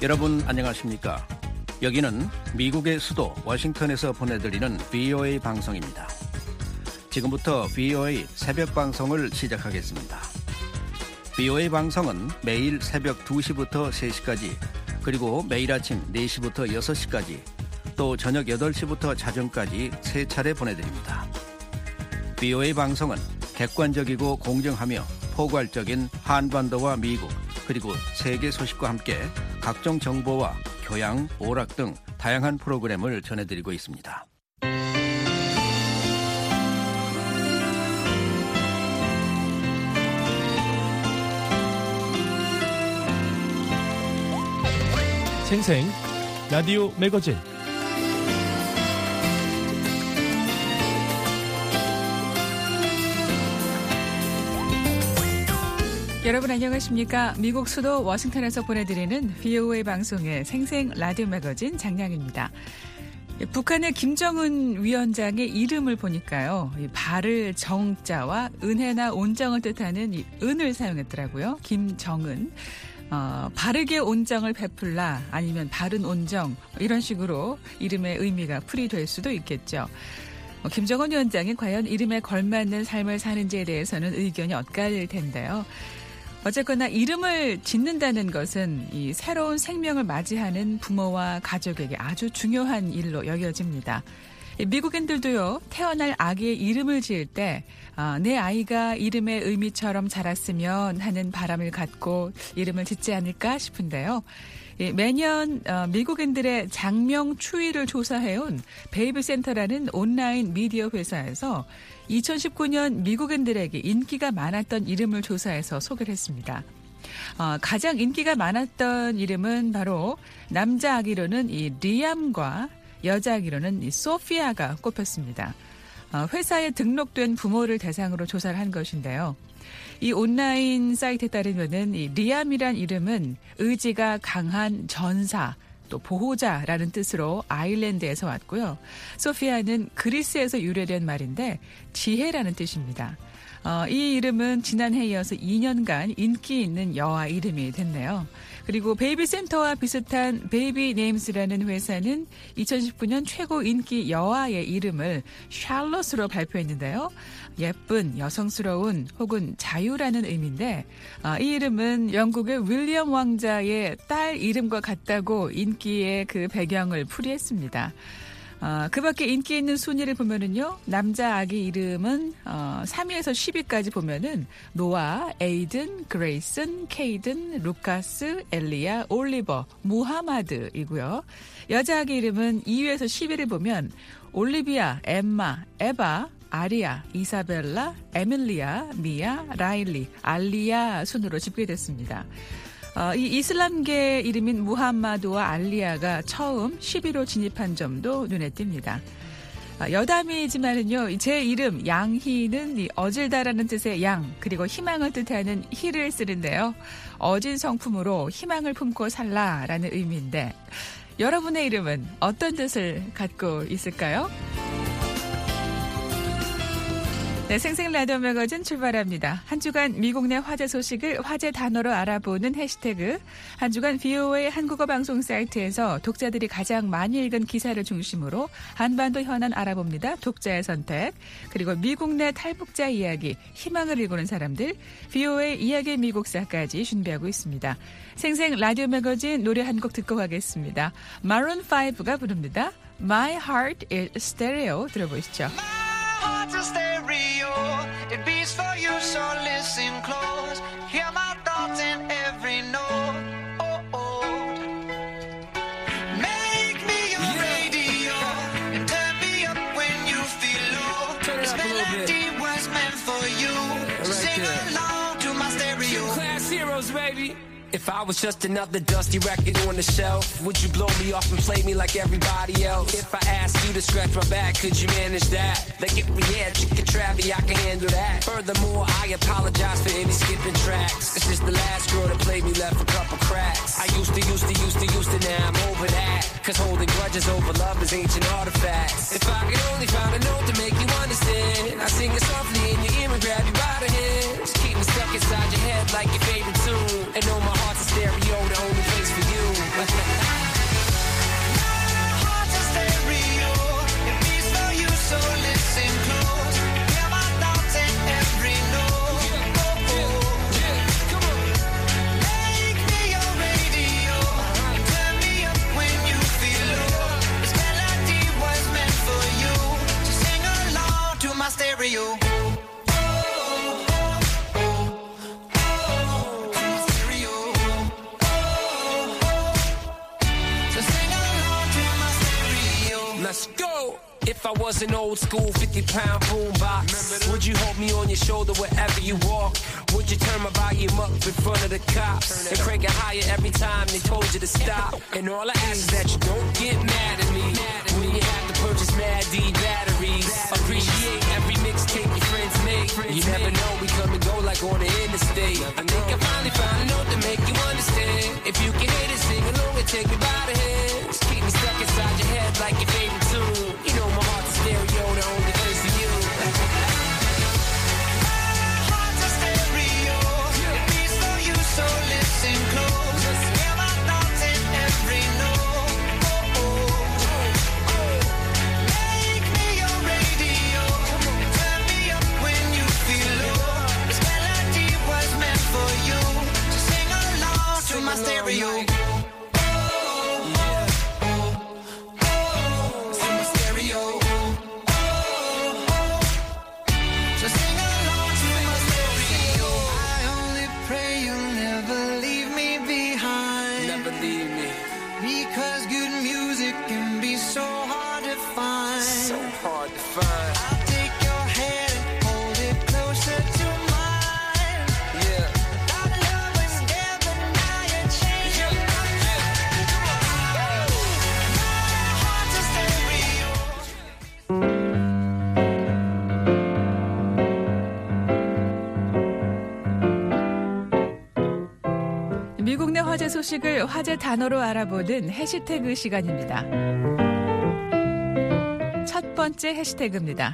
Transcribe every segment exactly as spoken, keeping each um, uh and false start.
여러분 안녕하십니까? 여기는 미국의 수도 워싱턴에서 보내드리는 브이오에이 방송입니다. 지금부터 브이오에이 새벽 방송을 시작하겠습니다. 브이오에이 방송은 매일 새벽 두 시부터 세 시까지, 그리고 매일 아침 네 시부터 여섯 시까지, 또 저녁 여덟 시부터 자정까지 세 차례 보내드립니다. 브이오에이 방송은 객관적이고 공정하며 포괄적인 한반도와 미국, 그리고 세계 소식과 함께 각종 정보와 교양, 오락 등 다양한 프로그램을 전해드리고 있습니다. 생생 라디오 매거진 여러분 안녕하십니까? 미국 수도 워싱턴에서 보내드리는 브이오에이 방송의 생생 라디오 매거진 장량입니다. 북한의 김정은 위원장의 이름을 보니까요, 발을 정자와 은혜나 온정을 뜻하는 이 은을 사용했더라고요. 김정은. 어, 바르게 온정을 베풀라, 아니면 바른 온정, 이런 식으로 이름의 의미가 풀이될 수도 있겠죠. 어, 김정은 위원장이 과연 이름에 걸맞는 삶을 사는지에 대해서는 의견이 엇갈릴 텐데요. 어쨌거나 이름을 짓는다는 것은 이 새로운 생명을 맞이하는 부모와 가족에게 아주 중요한 일로 여겨집니다. 미국인들도요, 태어날 아기의 이름을 지을 때 아, 내 아이가 이름의 의미처럼 자랐으면 하는 바람을 갖고 이름을 짓지 않을까 싶은데요. 매년 미국인들의 장명 추이를 조사해온 베이비센터라는 온라인 미디어 회사에서 이천십구 년 미국인들에게 인기가 많았던 이름을 조사해서 소개를 했습니다. 어, 가장 인기가 많았던 이름은 바로 남자 아기로는 이 리암과 여자 아기로는 이 소피아가 꼽혔습니다. 어, 회사에 등록된 부모를 대상으로 조사를 한 것인데요. 이 온라인 사이트에 따르면은 이 리암이란 이름은 의지가 강한 전사, 또 보호자라는 뜻으로 아일랜드에서 왔고요. 소피아는 그리스에서 유래된 말인데 지혜라는 뜻입니다. 어, 이 이름은 지난해에 이어서 이 년간 인기 있는 여아 이름이 됐네요. 그리고 베이비센터와 비슷한 베이비네임스라는 회사는 이천십구 년 최고 인기 여아의 이름을 샬롯으로 발표했는데요. 예쁜, 여성스러운 혹은 자유라는 의미인데 어, 이 이름은 영국의 윌리엄 왕자의 딸 이름과 같다고 인기의 그 배경을 풀이했습니다. 어, 그 밖에 인기 있는 순위를 보면은요, 남자 아기 이름은 어, 삼 위에서 십 위까지 보면은 노아, 에이든, 그레이슨, 케이든, 루카스, 엘리야, 올리버, 무하마드이고요. 여자 아기 이름은 이 위에서 십 위를 보면 올리비아, 엠마, 에바, 아리아, 이사벨라, 에밀리아, 미아, 라일리, 알리아 순으로 집계됐습니다. 어, 이 이슬람계 이름인 무함마드와 알리아가 처음 십 위로 진입한 점도 눈에 띕니다. 어, 여담이지만은요, 제 이름 양희는 이 어질다라는 뜻의 양, 그리고 희망을 뜻하는 희를 쓰는데요. 어진 성품으로 희망을 품고 살라라는 의미인데, 여러분의 이름은 어떤 뜻을 갖고 있을까요? 네, 생생 라디오 매거진 출발합니다. 한 주간 미국 내 화제 소식을 화제 단어로 알아보는 해시태그, 한 주간 브이오에이 한국어 방송 사이트에서 독자들이 가장 많이 읽은 기사를 중심으로 한반도 현안 알아봅니다. 독자의 선택, 그리고 미국 내 탈북자 이야기, 희망을 일구는 사람들, 브이오에이 이야기 미국사까지 준비하고 있습니다. 생생 라디오 매거진 노래 한 곡 듣고 가겠습니다. 마룬 파이브가 부릅니다. My Heart is Stereo 들어보시죠. Heart's a stereo, it beats for you, so listen close. Hear my thoughts in every note. Oh, oh. Make me your yeah. radio and turn me up when you feel low. Turn this melody was meant for you. Yeah, right Sing there. Along to my stereo. Two class heroes, baby. If I was just another dusty record on the shelf, would you blow me off and play me like everybody else? If I asked you to scratch my back, could you manage that? Like if we had chicken Travie, I can handle that. Furthermore, I apologize for any skipping tracks. It's just the last girl that played me left a couple cracks. I used to, used to, used to, used to, now I'm over that. Cause holding grudges over love is ancient artifacts. If I could only find a note to make you understand, I sing it softly in your ear and grab you by the hands. Keep me stuck inside your head like your favorite tune. And know my heart's a stereo, the only place for you. stereo. Let's go. If I was an old school fifty pound boombox, would you hold me on your shoulder wherever you walk? Would you turn my volume up in front of the cops and crank it higher every time they told you to stop? And all I ask is that you don't get mad at me when you have to purchase Mad D batteries. Appreciate every mixtape your friends make. You never know, we come and go like on the interstate. I think I finally found a note to make you understand. If you can hit it, sing along and take me by the hands. Keep me stuck inside your head like your favorite tune. You know my heart's a stereo, the only place for you. So listen close, hear my thoughts in every note. Oh, oh, oh. Make me your radio, and turn me up when you feel low. This melody was meant for you, so sing along to my stereo. Because good music can be so hard to find. So hard to find. I'll take your hand and hold it closer to mine. Yeah. Our love was there, but now you're changing my mind. My heart's a stereo. 미국 내 화제 소식을 화제 단어로 알아보는 해시태그 시간입니다. 첫 번째 해시태그입니다.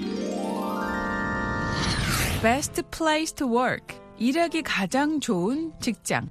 Best place to work. 일하기 가장 좋은 직장.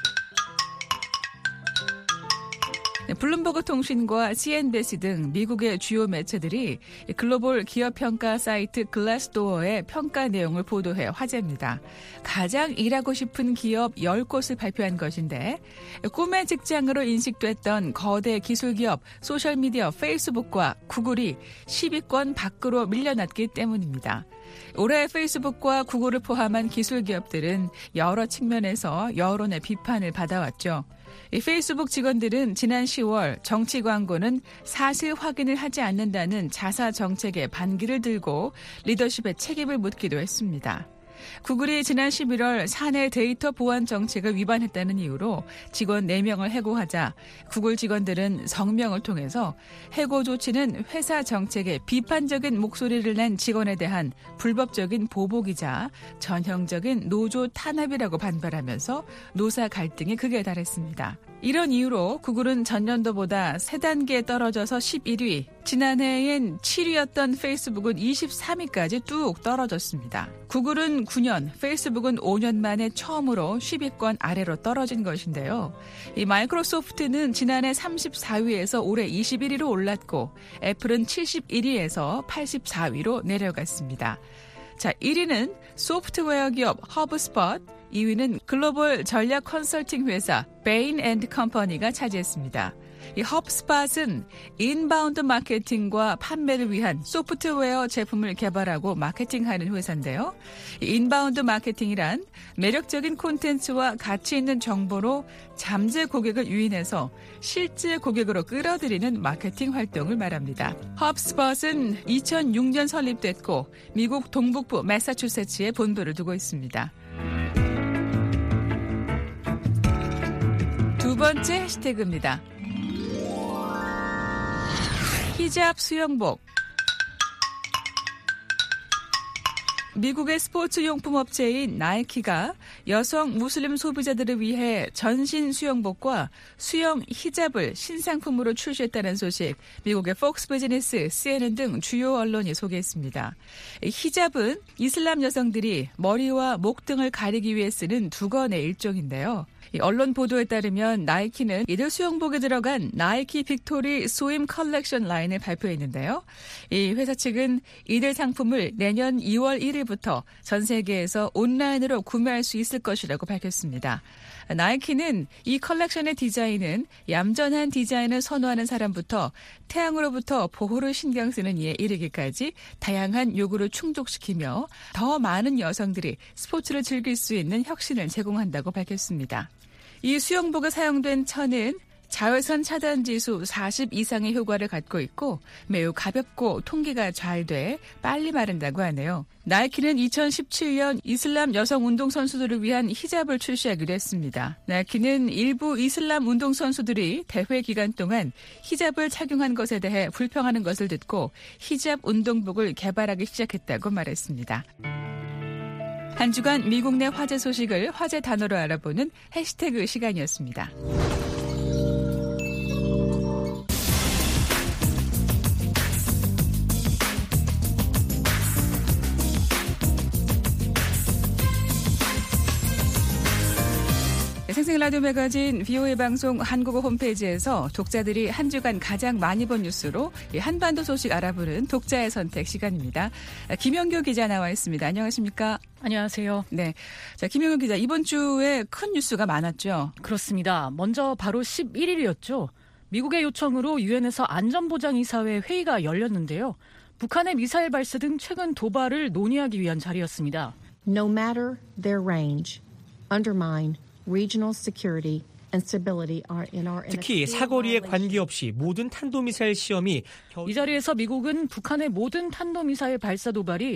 블룸버그 통신과 씨엔비씨 등 미국의 주요 매체들이 글로벌 기업 평가 사이트 글래스도어의 평가 내용을 보도해 화제입니다. 가장 일하고 싶은 기업 열 곳을 발표한 것인데 꿈의 직장으로 인식됐던 거대 기술기업 소셜미디어 페이스북과 구글이 십 위권 밖으로 밀려났기 때문입니다. 올해 페이스북과 구글을 포함한 기술기업들은 여러 측면에서 여론의 비판을 받아왔죠. 이 페이스북 직원들은 지난 시월 정치 광고는 사실 확인을 하지 않는다는 자사 정책에 반기를 들고 리더십의 책임을 묻기도 했습니다. 구글이 지난 십일월 사내 데이터 보안 정책을 위반했다는 이유로 직원 네 명을 해고하자 구글 직원들은 성명을 통해서 해고 조치는 회사 정책에 비판적인 목소리를 낸 직원에 대한 불법적인 보복이자 전형적인 노조 탄압이라고 반발하면서 노사 갈등이 극에 달했습니다. 이런 이유로 구글은 전년도보다 세 단계 떨어져서 십일 위, 지난해엔 칠 위였던 페이스북은 이십삼 위까지 뚝 떨어졌습니다. 구글은 구 년, 페이스북은 오 년 만에 처음으로 십 위권 아래로 떨어진 것인데요. 이 마이크로소프트는 지난해 삼십사 위에서 올해 이십일 위로 올랐고 애플은 칠십일 위에서 팔십사 위로 내려갔습니다. 자, 일 위는 소프트웨어 기업 허브스폿, 이 위는 글로벌 전략 컨설팅 회사 베인 앤드 컴퍼니가 차지했습니다. 이 헙스팟은 인바운드 마케팅과 판매를 위한 소프트웨어 제품을 개발하고 마케팅하는 회사인데요. 이 인바운드 마케팅이란 매력적인 콘텐츠와 가치 있는 정보로 잠재 고객을 유인해서 실제 고객으로 끌어들이는 마케팅 활동을 말합니다. 헙스팟은 이천육 년 설립됐고 미국 동북부 매사추세츠에 본부를 두고 있습니다. 두 번째 해시태그입니다. 히잡 수영복. 미국의 스포츠 용품 업체인 나이키가 여성 무슬림 소비자들을 위해 전신 수영복과 수영 히잡을 신상품으로 출시했다는 소식 미국의 폭스 비즈니스, 씨엔엔 등 주요 언론이 소개했습니다. 히잡은 이슬람 여성들이 머리와 목 등을 가리기 위해 쓰는 두건의 일종인데요. 이 언론 보도에 따르면 나이키는 이들 수영복에 들어간 나이키 빅토리 스임 컬렉션 라인을 발표했는데요. 이 회사 측은 이들 상품을 내년 이월 일일부터 전 세계에서 온라인으로 구매할 수 있을 것이라고 밝혔습니다. 나이키는 이 컬렉션의 디자인은 얌전한 디자인을 선호하는 사람부터 태양으로부터 보호를 신경 쓰는 이에 이르기까지 다양한 요구를 충족시키며 더 많은 여성들이 스포츠를 즐길 수 있는 혁신을 제공한다고 밝혔습니다. 이 수영복에 사용된 천은 자외선 차단 지수 사십 이상의 효과를 갖고 있고 매우 가볍고 통기가 잘 돼 빨리 마른다고 하네요. 나이키는 이천십칠 년 이슬람 여성 운동선수들을 위한 히잡을 출시하기로 했습니다. 나이키는 일부 이슬람 운동선수들이 대회 기간 동안 히잡을 착용한 것에 대해 불평하는 것을 듣고 히잡 운동복을 개발하기 시작했다고 말했습니다. 한 주간 미국 내 화제 소식을 화제 단어로 알아보는 해시태그 시간이었습니다. 생생 라디오 매거진 브이오에이 방송 한국어 홈페이지에서 독자들이 한 주간 가장 많이 본 뉴스로 한반도 소식 알아보는 독자의 선택 시간입니다. 김영규 기자 나와 있습니다. 안녕하십니까? 안녕하세요. 네, 자 김영규 기자, 이번 주에 큰 뉴스가 많았죠? 그렇습니다. 먼저 바로 십일 일이었죠. 미국의 요청으로 유엔에서 안전보장이사회 회의가 열렸는데요. 북한의 미사일 발사 등 최근 도발을 논의하기 위한 자리였습니다. No matter their range, undermine regional security and stability are in our 특히 사거리에 관계없이 모든 탄도미사일 시험이 이 자리에서 미국은 북한의 모든 탄도미사일 발사 도발이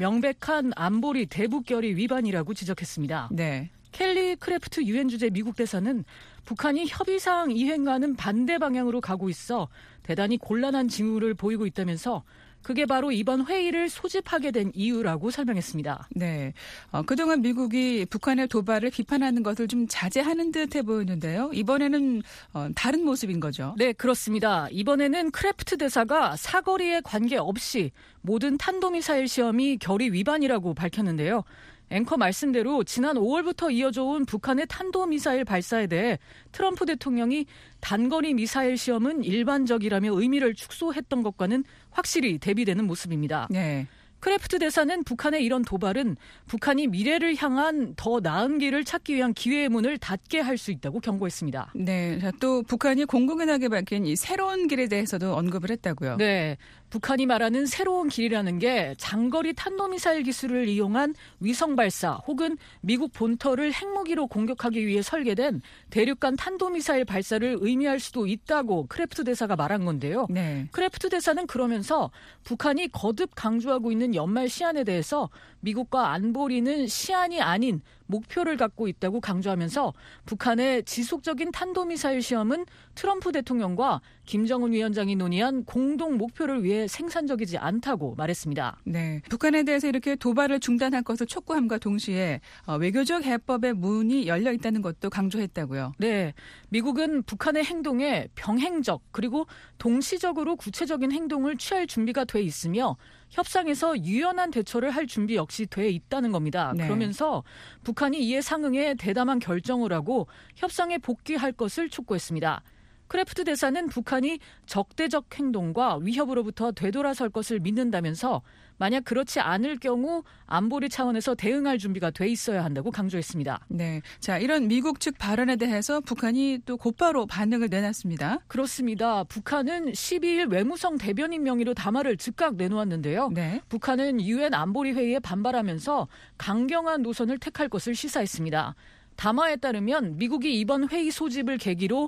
명백한 안보리 대북결의 위반이라고 지적했습니다. 네. 켈리 크래프트 유엔 주재 미국 대사는 북한이 협의사항 이행과는 반대 방향으로 가고 있어 대단히 곤란한 징후를 보이고 있다면서 그게 바로 이번 회의를 소집하게 된 이유라고 설명했습니다. 네, 어, 그동안 미국이 북한의 도발을 비판하는 것을 좀 자제하는 듯해 보였는데요. 이번에는 어, 다른 모습인 거죠. 네, 그렇습니다. 이번에는 크래프트 대사가 사거리에 관계없이 모든 탄도미사일 시험이 결의 위반이라고 밝혔는데요. 앵커 말씀대로 지난 오월부터 이어져 온 북한의 탄도미사일 발사에 대해 트럼프 대통령이 단거리 미사일 시험은 일반적이라며 의미를 축소했던 것과는 확실히 대비되는 모습입니다. 네. 크래프트 대사는 북한의 이런 도발은 북한이 미래를 향한 더 나은 길을 찾기 위한 기회의 문을 닫게 할 수 있다고 경고했습니다. 네, 자, 또 북한이 공공연하게 밝힌 이 새로운 길에 대해서도 언급을 했다고요. 네, 북한이 말하는 새로운 길이라는 게 장거리 탄도미사일 기술을 이용한 위성 발사 혹은 미국 본토를 핵무기로 공격하기 위해 설계된 대륙간 탄도미사일 발사를 의미할 수도 있다고 크래프트 대사가 말한 건데요. 네. 크래프트 대사는 그러면서 북한이 거듭 강조하고 있는 연말 시한에 대해서 미국과 안보리는 시한이 아닌 목표를 갖고 있다고 강조하면서 북한의 지속적인 탄도미사일 시험은 트럼프 대통령과 김정은 위원장이 논의한 공동 목표를 위해 생산적이지 않다고 말했습니다. 네, 북한에 대해서 이렇게 도발을 중단할 것을 촉구함과 동시에 외교적 해법의 문이 열려 있다는 것도 강조했다고요. 네, 미국은 북한의 행동에 병행적 그리고 동시적으로 구체적인 행동을 취할 준비가 돼 있으며 협상에서 유연한 대처를 할 준비 역시 돼 있다는 겁니다. 네. 그러면서 북한이 이에 상응해 대담한 결정을 하고 협상에 복귀할 것을 촉구했습니다. 크래프트 대사는 북한이 적대적 행동과 위협으로부터 되돌아설 것을 믿는다면서 만약 그렇지 않을 경우 안보리 차원에서 대응할 준비가 돼 있어야 한다고 강조했습니다. 네, 자 이런 미국 측 발언에 대해서 북한이 또 곧바로 반응을 내놨습니다. 그렇습니다. 북한은 십이 일 외무성 대변인 명의로 담화를 즉각 내놓았는데요. 네. 북한은 유엔 안보리 회의에 반발하면서 강경한 노선을 택할 것을 시사했습니다. 담화에 따르면 미국이 이번 회의 소집을 계기로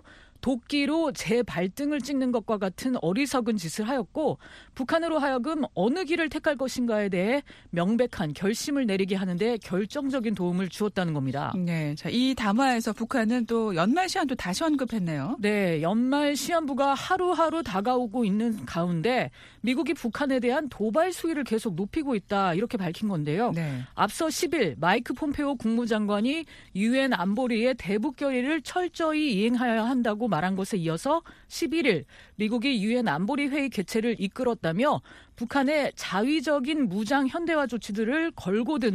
도끼로 제 발등을 찍는 것과 같은 어리석은 짓을 하였고 북한으로 하여금 어느 길을 택할 것인가에 대해 명백한 결심을 내리게 하는데 결정적인 도움을 주었다는 겁니다. 네, 자, 이 담화에서 북한은 또 연말 시한도 다시 언급했네요. 네, 연말 시한부가 하루하루 다가오고 있는 가운데 미국이 북한에 대한 도발 수위를 계속 높이고 있다 이렇게 밝힌 건데요. 네. 앞서 십 일 마이크 폼페오 국무장관이 유엔 안보리의 대북 결의를 철저히 이행해야 한다고 말한 것에 이어서 십일 일 미국이 유엔 안보리 회의 개최를 이끌었다며 북한의 자위적인 무장 현대화 조치들을 걸고 드는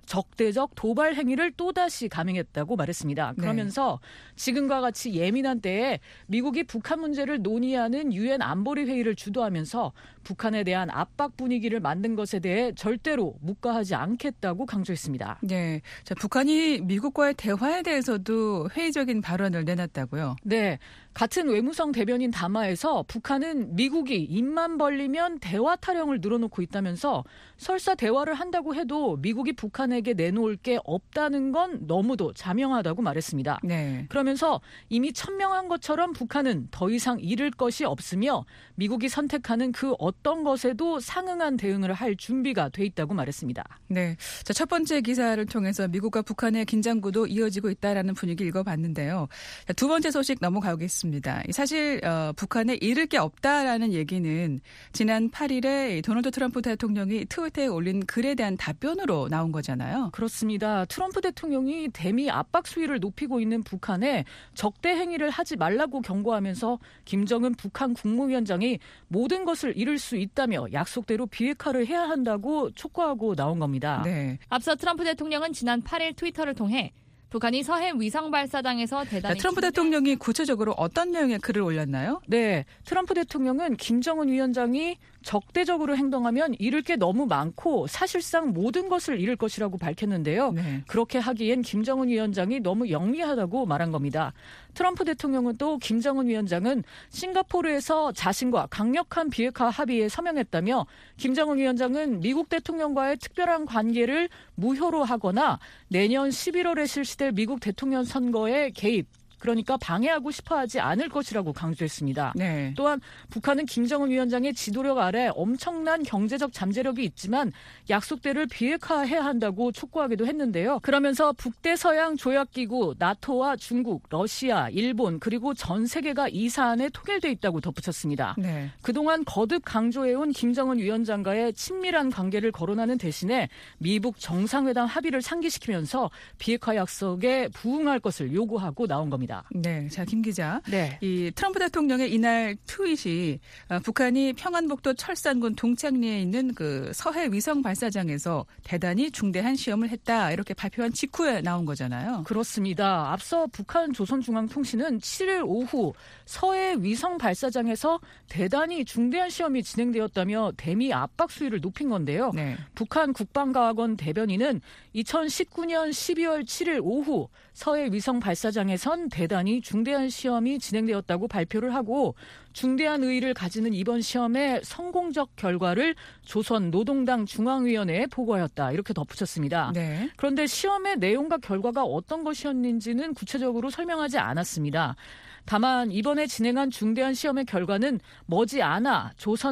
적대적 도발 행위를 또다시 감행했다고 말했습니다. 그러면서 네. 지금과 같이 예민한 때에 미국이 북한 문제를 논의하는 유엔 안보리 회의를 주도하면서 북한에 대한 압박 분위기를 만든 것에 대해 절대로 묵과하지 않겠다고 강조했습니다. 네, 자, 북한이 미국과의 대화에 대해서도 회의적인 발언을 내놨다고요? 네. 같은 외무성 대변인 담화에서 북한은 미국이 입만 벌리면 대화 타령을 늘어놓고 있다면서 설사 대화를 한다고 해도 미국이 북한에게 내놓을 게 없다는 건 너무도 자명하다고 말했습니다. 네. 그러면서 이미 천명한 것처럼 북한은 더 이상 잃을 것이 없으며 미국이 선택하는 그 어떤 것에도 상응한 대응을 할 준비가 돼 있다고 말했습니다. 네, 자, 첫 번째 기사를 통해서 미국과 북한의 긴장구도 이어지고 있다라는 분위기 읽어봤는데요. 자, 두 번째 소식 넘어가겠습니다. 사실 어, 북한에 잃을 게 없다라는 얘기는 지난 팔 일에 도널드 트럼프 대통령이 트위터에 올린 글에 대한 답변으로 나온 거잖아요. 그렇습니다. 트럼프 대통령이 대미 압박 수위를 높이고 있는 북한에 적대 행위를 하지 말라고 경고하면서 김정은 북한 국무위원장이 모든 것을 잃을 수 있다며 약속대로 비핵화를 해야 한다고 촉구하고 나온 겁니다. 네. 앞서 트럼프 대통령은 지난 팔 일 트위터를 통해 북한이 서해 위성 발사장에서 대단히... 네, 트럼프 대통령이 구체적으로 어떤 내용의 글을 올렸나요? 네, 트럼프 대통령은 김정은 위원장이 적대적으로 행동하면 잃을 게 너무 많고 사실상 모든 것을 잃을 것이라고 밝혔는데요. 네. 그렇게 하기엔 김정은 위원장이 너무 영리하다고 말한 겁니다. 트럼프 대통령은 또 김정은 위원장은 싱가포르에서 자신과 강력한 비핵화 합의에 서명했다며 김정은 위원장은 미국 대통령과의 특별한 관계를 무효로 하거나 내년 십일월에 실시될 미국 대통령 선거에 개입, 그러니까 방해하고 싶어하지 않을 것이라고 강조했습니다. 네. 또한 북한은 김정은 위원장의 지도력 아래 엄청난 경제적 잠재력이 있지만 약속대를 비핵화해야 한다고 촉구하기도 했는데요. 그러면서 북대서양 조약기구 나토와 중국, 러시아, 일본 그리고 전 세계가 이 사안에 통일돼 있다고 덧붙였습니다. 네. 그동안 거듭 강조해온 김정은 위원장과의 친밀한 관계를 거론하는 대신에 미북 정상회담 합의를 상기시키면서 비핵화 약속에 부응할 것을 요구하고 나온 겁니다. 네, 자, 김 기자. 네. 이 트럼프 대통령의 이날 트윗이 어, 북한이 평안북도 철산군 동창리에 있는 그 서해 위성 발사장에서 대단히 중대한 시험을 했다 이렇게 발표한 직후에 나온 거잖아요. 그렇습니다. 앞서 북한 조선중앙통신은 칠 일 오후 서해 위성 발사장에서 대단히 중대한 시험이 진행되었다며 대미 압박 수위를 높인 건데요. 네. 북한 국방과학원 대변인은 이천십구 년 십이월 칠 일 오후 서해 위성 발사장에선 대단히 중대한 시험이 진행되었다고 발표를 하고 중대한 의의를 가지는 이번 시험의 성공적 결과를 조선 노동당 중앙위원회에 보고하였다. 이렇게 덧붙였습니다. 네. 그런데 시험의 내용과 결과가 어떤 것이었는지는 구체적으로 설명하지 않았습니다. 다만 이번에 진행한 중대한 시험의 결과는 머지않아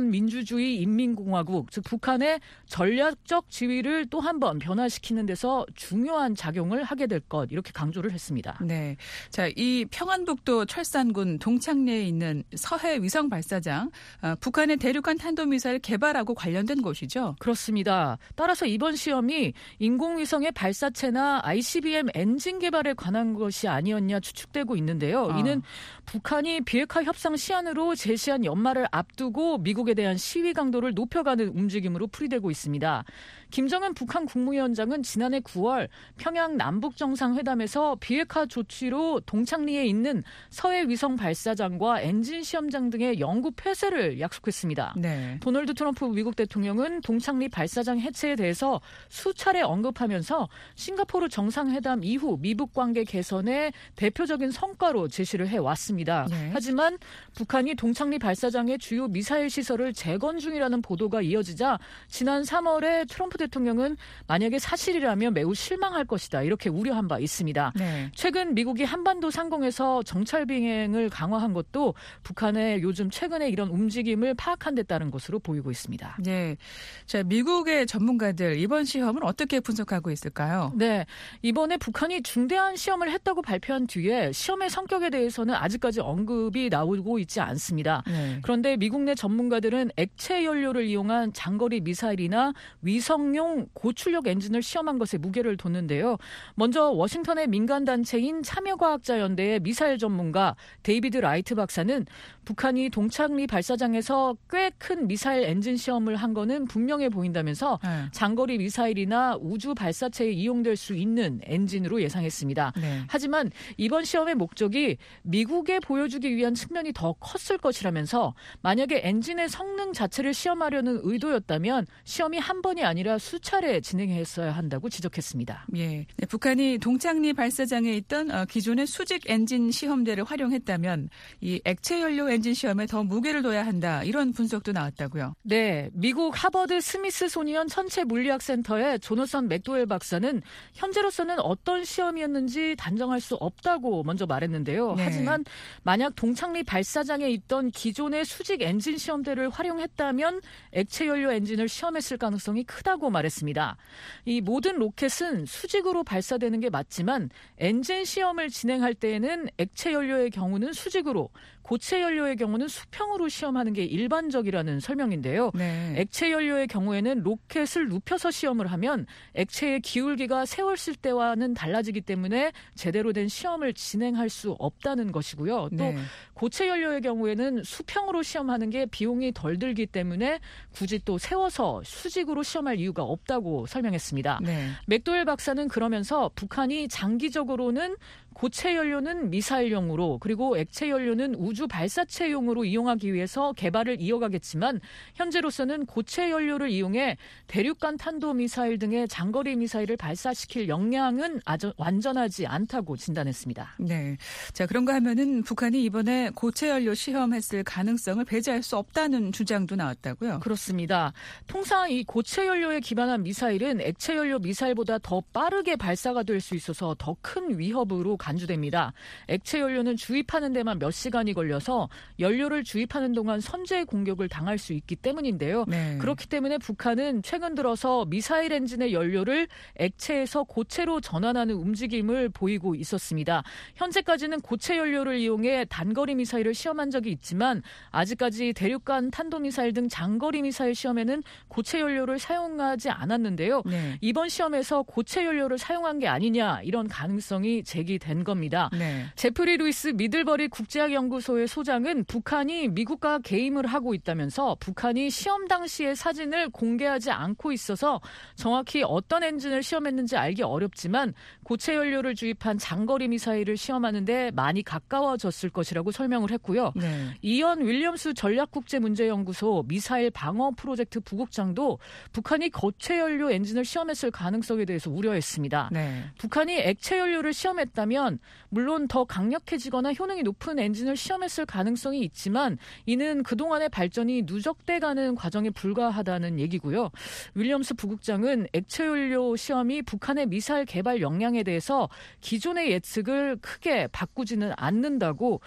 조선민주주의인민공화국, 즉 북한의 전략적 지위를 또 한 번 변화시키는 데서 중요한 작용을 하게 될 것, 이렇게 강조를 했습니다. 네, 자, 이 평안북도 철산군 동창리에 있는 서해 위성 발사장, 어, 북한의 대륙간 탄도미사일 개발하고 관련된 곳이죠? 그렇습니다. 따라서 이번 시험이 인공위성의 발사체나 아이씨비엠 엔진 개발에 관한 것이 아니었냐 추측되고 있는데요. 어. 이는 북한이 비핵화 협상 시한으로 제시한 연말을 앞두고 미국에 대한 시위 강도를 높여가는 움직임으로 풀이되고 있습니다. 김정은 북한 국무위원장은 지난해 구월 평양 남북정상회담에서 비핵화 조치로 동창리에 있는 서해 위성 발사장과 엔진 시험장 등의 영구 폐쇄를 약속했습니다. 네. 도널드 트럼프 미국 대통령은 동창리 발사장 해체에 대해서 수차례 언급하면서 싱가포르 정상회담 이후 미북 관계 개선의 대표적인 성과로 제시를 해왔습니다. 네. 하지만 북한이 동창리 발사장의 주요 미사일 시설을 재건 중이라는 보도가 이어지자 지난 삼월에 트럼프 대통령은 만약에 사실이라면 매우 실망할 것이다, 이렇게 우려한 바 있습니다. 네. 최근 미국이 한반도 상공에서 정찰 비행을 강화한 것도 북한의 요즘 최근에 이런 움직임을 파악한 데 따른 것으로 보이고 있습니다. 네, 자, 미국의 전문가들 이번 시험을 어떻게 분석하고 있을까요? 네, 이번에 북한이 중대한 시험을 했다고 발표한 뒤에 시험의 성격에 대해서는 아직까지 언급이 나오고 있지 않습니다. 네. 그런데 미국 내 전문가들은 액체 연료를 이용한 장거리 미사일이나 위성용 고출력 엔진을 시험한 것에 무게를 뒀는데요. 먼저 워싱턴의 민간단체인 참여과학자연대의 미사일 전문가 데이비드 라이트 박사는 북한이 동창리 발사장에서 꽤 큰 미사일 엔진 시험을 한 거는 분명해 보인다면서 네. 장거리 미사일이나 우주 발사체에 이용될 수 있는 엔진으로 예상했습니다. 네. 하지만 이번 시험의 목적이 미국에 보여주기 위한 측면이 더 컸을 것이라면서 만약에 엔진의 성능 자체를 시험하려는 의도였다면 시험이 한 번이 아니라 수차례 진행했어야 한다고 지적했습니다. 예, 네, 북한이 동창리 발사장에 있던 어, 기존의 수직 엔진 시험대를 활용했다면 이 액체 연료 엔진 시험에 더 무게를 둬야 한다. 이런 분석도 나왔다고요. 네, 미국 하버드 스미스소니언 천체 물리학 센터의 조너선 맥도웰 박사는 현재로서는 어떤 시험이었는지 단정할 수 없다고 먼저 말했는데요. 네. 하지만 만약 동창리 발사장에 있던 기존의 수직 엔진 시험대를 활용했다면 액체 연료 엔진을 시험했을 가능성이 크다고 말했습니다. 이 모든 로켓은 수직으로 발사되는 게 맞지만 엔진 시험을 진행할 때에는 액체 연료의 경우는 수직으로, 고체 연료의 경우는 수평으로 시험하는 게 일반적이라는 설명인데요. 네. 액체 연료의 경우에는 로켓을 눕혀서 시험을 하면 액체의 기울기가 세웠을 때와는 달라지기 때문에 제대로 된 시험을 진행할 수 없다는 것이고요. 또 네. 고체 연료의 경우에는 수평으로 시험하는 게 비용이 덜 들기 때문에 굳이 또 세워서 수직으로 시험할 이유가 없다고 설명했습니다. 네. 맥도웰 박사는 그러면서 북한이 장기적으로는 고체 연료는 미사일용으로 그리고 액체 연료는 우주 발사체용으로 이용하기 위해서 개발을 이어가겠지만 현재로서는 고체 연료를 이용해 대륙간 탄도미사일 등의 장거리 미사일을 발사시킬 역량은 아주 완전하지 않다고 진단했습니다. 네. 자, 그런가 하면은 북한이 이번에 고체 연료 시험했을 가능성을 배제할 수 없다는 주장도 나왔다고요. 그렇습니다. 통상 이 고체 연료에 기반한 미사일은 액체 연료 미사일보다 더 빠르게 발사가 될 수 있어서 더 큰 위협으로 간주됩니다. 액체 연료는 주입하는 데만 몇 시간이 걸려서 연료를 주입하는 동안 선제 공격을 당할 수 있기 때문인데요. 네. 그렇기 때문에 북한은 최근 들어서 미사일 엔진의 연료를 액체에서 고체로 전환하는 움직임을 보이고 있었습니다. 현재까지는 고체 연료를 이용해 단거리 미사일을 시험한 적이 있지만 아직까지 대륙간 탄도미사일 등 장거리 미사일 시험에는 고체 연료를 사용하지 않았는데요. 네. 이번 시험에서 고체 연료를 사용한 게 아니냐 이런 가능성이 제기된 겁니다. 네. 제프리 루이스 미들버리 국제학연구소의 소장은 북한이 미국과 게임을 하고 있다면서 북한이 시험 당시의 사진을 공개하지 않고 있어서 정확히 어떤 엔진을 시험했는지 알기 어렵지만 고체 연료를 주입한 장거리 미사일을 시험하는데 많이 가까워졌을 것이라고 설명을 했고요. 네. 이언 윌리엄스 전략국제문제연구소 미사일 방어 프로젝트 부국장도 북한이 고체 연료 엔진을 시험했을 가능성에 대해서 우려했습니다. 네. 북한이 액체 연료를 시험했다면 물론 더 강력해지거나 효능이 높은 엔진을 시험했을 가능성이 있지만 이는 그동안의 발전이 누적돼가는 과정에 불과하다는 얘기고요. 윌리엄스 부국장은 액체 연료 시험이 북한의 미사일 개발 역량에 대해서 기존의 예측을 크게 바꾸지는 않는다고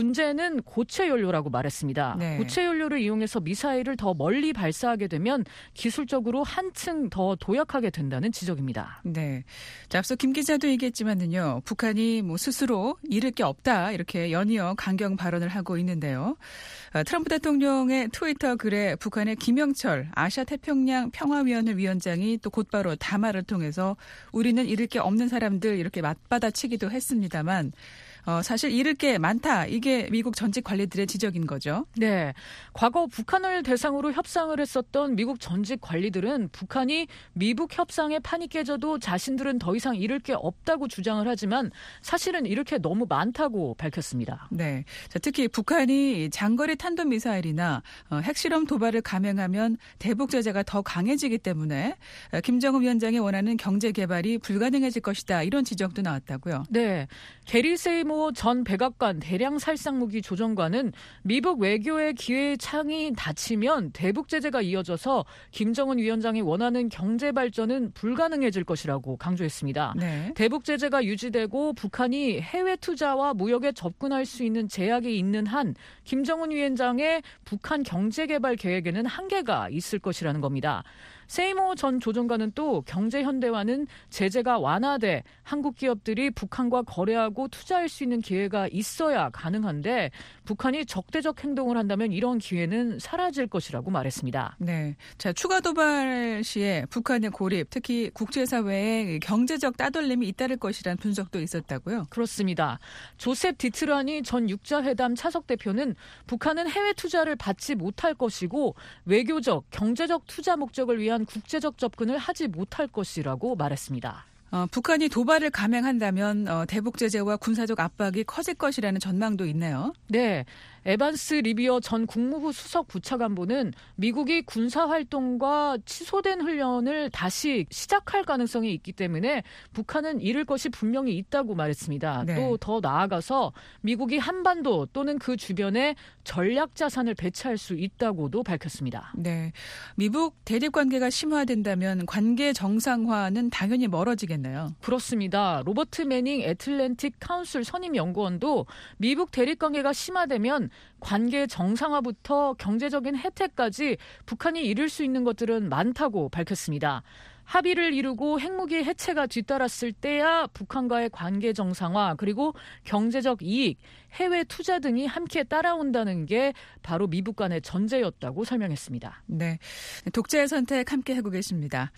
문제는 고체 연료라고 말했습니다. 네. 고체 연료를 이용해서 미사일을 더 멀리 발사하게 되면 기술적으로 한층 더 도약하게 된다는 지적입니다. 네. 자, 앞서 김 기자도 얘기했지만은요, 북한이 뭐 스스로 잃을 게 없다 이렇게 연이어 강경 발언을 하고 있는데요. 트럼프 대통령의 트위터 글에 북한의 김영철 아시아태평양 평화위원회 위원장이 또 곧바로 담화를 통해서 우리는 잃을 게 없는 사람들 이렇게 맞받아치기도 했습니다만 어, 사실 잃을 게 많다. 이게 미국 전직 관리들의 지적인 거죠. 네. 과거 북한을 대상으로 협상을 했었던 미국 전직 관리들은 북한이 미북 협상의 판이 깨져도 자신들은 더 이상 잃을 게 없다고 주장을 하지만 사실은 잃을 게 너무 많다고 밝혔습니다. 네. 자, 특히 북한이 장거리 탄도미사일이나 어, 핵실험 도발을 감행하면 대북 제재가 더 강해지기 때문에 어, 김정은 위원장이 원하는 경제 개발이 불가능해질 것이다. 이런 지적도 나왔다고요. 네. 게리 세이모 전 백악관 대량 살상무기 조정관은 미북 외교의 기회 창이 닫히면 대북 제재가 이어져서 김정은 위원장이 원하는 경제 발전은 불가능해질 것이라고 강조했습니다. 네. 대북 제재가 유지되고 북한이 해외 투자와 무역에 접근할 수 있는 제약이 있는 한 김정은 위원장의 북한 경제 개발 계획에는 한계가 있을 것이라는 겁니다. 세이모 전 조정관은 또 경제 현대화는 제재가 완화돼 한국 기업들이 북한과 거래하고 투자할 수 있는 기회가 있어야 가능한데 북한이 적대적 행동을 한다면 이런 기회는 사라질 것이라고 말했습니다. 네, 자 추가 도발 시에 북한의 고립, 특히 국제사회의 경제적 따돌림이 잇따를 것이라는 분석도 있었다고요? 그렇습니다. 조셉 디트라니 전 육자회담 차석 대표는 북한은 해외 투자를 받지 못할 것이고 외교적, 경제적 투자 목적을 위한 국제적 접근을 하지 못할 것이라고 말했습니다. 어, 북한이 도발을 감행한다면 어, 대북 제재와 군사적 압박이 커질 것이라는 전망도 있네요. 네. 에반스 리비어 전 국무부 수석 부차관보는 미국이 군사활동과 취소된 훈련을 다시 시작할 가능성이 있기 때문에 북한은 잃을 것이 분명히 있다고 말했습니다. 네. 또 더 나아가서 미국이 한반도 또는 그 주변에 전략 자산을 배치할 수 있다고도 밝혔습니다. 네, 미북 대립 관계가 심화된다면 관계 정상화는 당연히 멀어지겠네요. 그렇습니다. 로버트 매닝 애틀랜틱 카운슬 선임 연구원도 미북 대립 관계가 심화되면 관계 정상화부터 경제적인 혜택까지 북한이 이룰 수 있는 것들은 많다고 밝혔습니다. 합의를 이루고 핵무기 해체가 뒤따랐을 때야 북한과의 관계 정상화 그리고 경제적 이익, 해외 투자 등이 함께 따라온다는 게 바로 미북 간의 전제였다고 설명했습니다. 네, 독자의 선택 함께 하고 계십니다.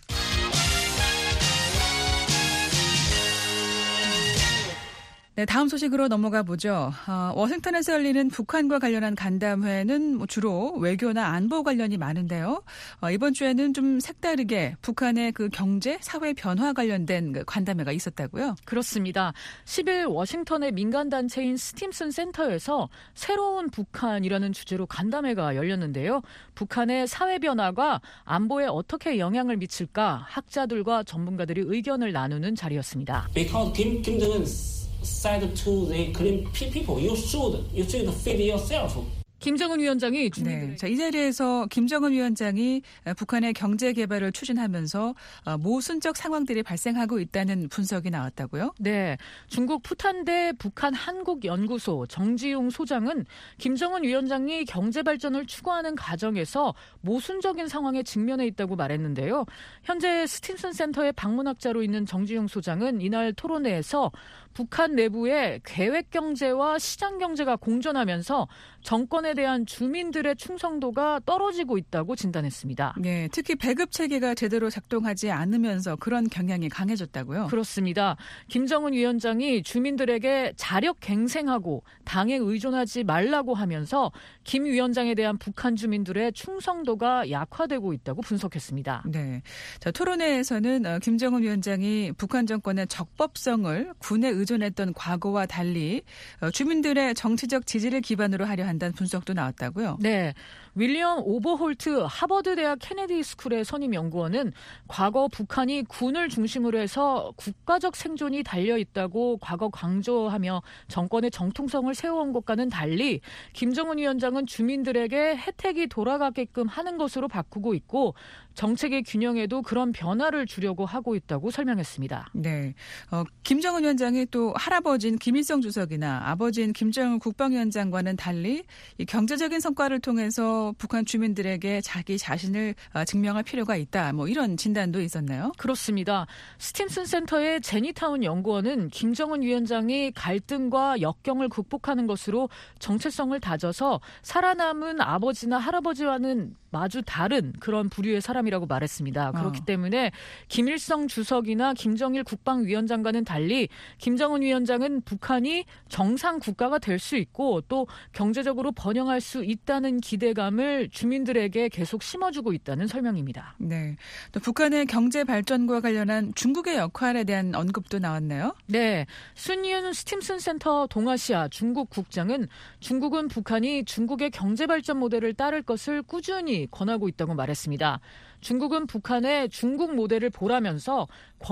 네, 다음 소식으로 넘어가 보죠. 어, 워싱턴에서 열리는 북한과 관련한 간담회는 뭐 주로 외교나 안보 관련이 많은데요. 어, 이번 주에는 좀 색다르게 북한의 그 경제, 사회 변화 관련된 그 간담회가 있었다고요? 그렇습니다. 십일 워싱턴의 민간단체인 스팀슨 센터에서 새로운 북한이라는 주제로 간담회가 열렸는데요. 북한의 사회 변화가 안보에 어떻게 영향을 미칠까 학자들과 전문가들이 의견을 나누는 자리였습니다. Because Kim, Kim Jong-un said to the Korean people, you should, you should feed yourself. 김정은 위원장이 네, 자, 이 자리에서 김정은 위원장이 북한의 경제 개발을 추진하면서 모순적 상황들이 발생하고 있다는 분석이 나왔다고요? 네, 중국 푸탄대 북한 한국연구소 정지용 소장은 김정은 위원장이 경제 발전을 추구하는 과정에서 모순적인 상황에 직면해 있다고 말했는데요. 현재 스팀슨 센터의 방문학자로 있는 정지용 소장은 이날 토론회에서 북한 내부에 계획경제와 시장경제가 공존하면서 정권에 대한 주민들의 충성도가 떨어지고 있다고 진단했습니다. 네, 특히 배급 체계가 제대로 작동하지 않으면서 그런 경향이 강해졌다고요? 그렇습니다. 김정은 위원장이 주민들에게 자력 갱생하고 당에 의존하지 말라고 하면서 김 위원장에 대한 북한 주민들의 충성도가 약화되고 있다고 분석했습니다. 네, 자, 토론회에서는 김정은 위원장이 북한 정권의 적법성을 군에 의존했던 과거와 달리 주민들의 정치적 지지를 기반으로 하려 한다는 분석도 나왔다고요? 네. 윌리엄 오버홀트 하버드대학 케네디 스쿨의 선임 연구원은 과거 북한이 군을 중심으로 해서 국가적 생존이 달려있다고 과거 강조하며 정권의 정통성을 세워온 것과는 달리 김정은 위원장은 주민들에게 혜택이 돌아가게끔 하는 것으로 바꾸고 있고 정책의 균형에도 그런 변화를 주려고 하고 있다고 설명했습니다. 네, 어, 김정은 위원장이 또 할아버지인 김일성 주석이나 아버지인 김정은 국방위원장과는 달리 이 경제적인 성과를 통해서 북한 주민들에게 자기 자신을 증명할 필요가 있다. 뭐 이런 진단도 있었나요? 그렇습니다. 스팀슨 센터의 제니타운 연구원은 김정은 위원장이 갈등과 역경을 극복하는 것으로 정체성을 다져서 살아남은 아버지나 할아버지와는 마주 다른 그런 부류의 사람이라고 말했습니다. 그렇기 어. 때문에 김일성 주석이나 김정일 국방위원장과는 달리 김정은 위원장은 북한이 정상 국가가 될 수 있고 또 경제적으로 번영할 수 있다는 기대감을 주민들에게 계속 심어주고 있다는 설명입니다. 네, 또 북한의 경제 발전과 관련한 중국의 역할에 대한 언급도 나왔네요. 네, 순이윤 스팀슨 센터 동아시아 중국 국장은 중국은 북한이 중국의 경제 발전 모델을 따를 것을 꾸준히 권하고 있다고 말했습니다. 중국은 북한의 중국 모델을 보라면서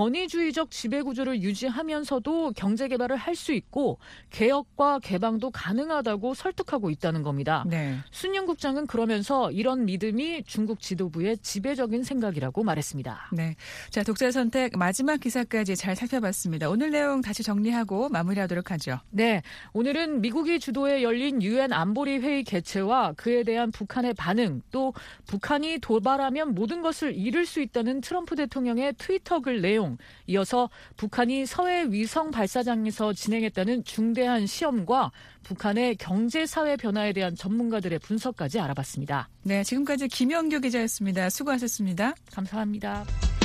권위주의적 지배구조를 유지하면서도 경제개발을 할 수 있고 개혁과 개방도 가능하다고 설득하고 있다는 겁니다. 네. 순윤 국장은 그러면서 이런 믿음이 중국 지도부의 지배적인 생각이라고 말했습니다. 네, 자 독자 선택 마지막 기사까지 잘 살펴봤습니다. 오늘 내용 다시 정리하고 마무리하도록 하죠. 네, 오늘은 미국이 주도에 열린 유엔 안보리 회의 개최와 그에 대한 북한의 반응, 또 북한이 도발하면 모든 것을 잃을 수 있다는 트럼프 대통령의 트위터 글 내용, 이어서 북한이 서해 위성 발사장에서 진행했다는 중대한 시험과 북한의 경제 사회 변화에 대한 전문가들의 분석까지 알아봤습니다. 네, 지금까지 김영규 기자였습니다. 수고하셨습니다. 감사합니다.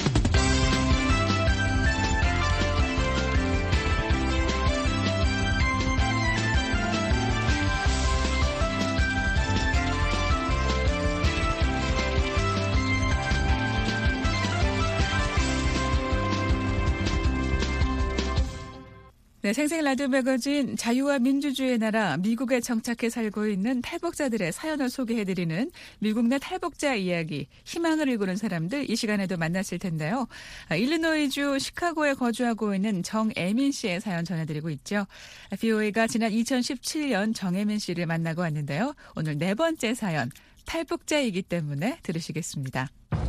네, 생생 라디오 매거진 자유와 민주주의의 나라 미국에 정착해 살고 있는 탈북자들의 사연을 소개해드리는 미국 내 탈북자 이야기, 희망을 일구는 사람들 이 시간에도 만났을 텐데요. 일리노이주 시카고에 거주하고 있는 정애민 씨의 사연 전해드리고 있죠. 브이오에이가 지난 이천십칠 년 정애민 씨를 만나고 왔는데요. 오늘 네 번째 사연, 탈북자이기 때문에 들으시겠습니다.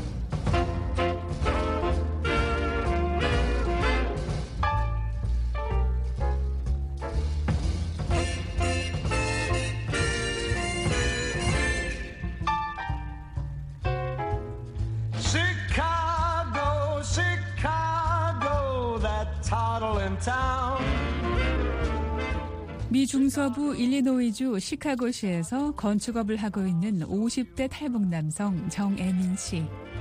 미 중서부 일리노이주 시카고시에서 건축업을 하고 있는 오십 대 탈북 남성 정애민 씨.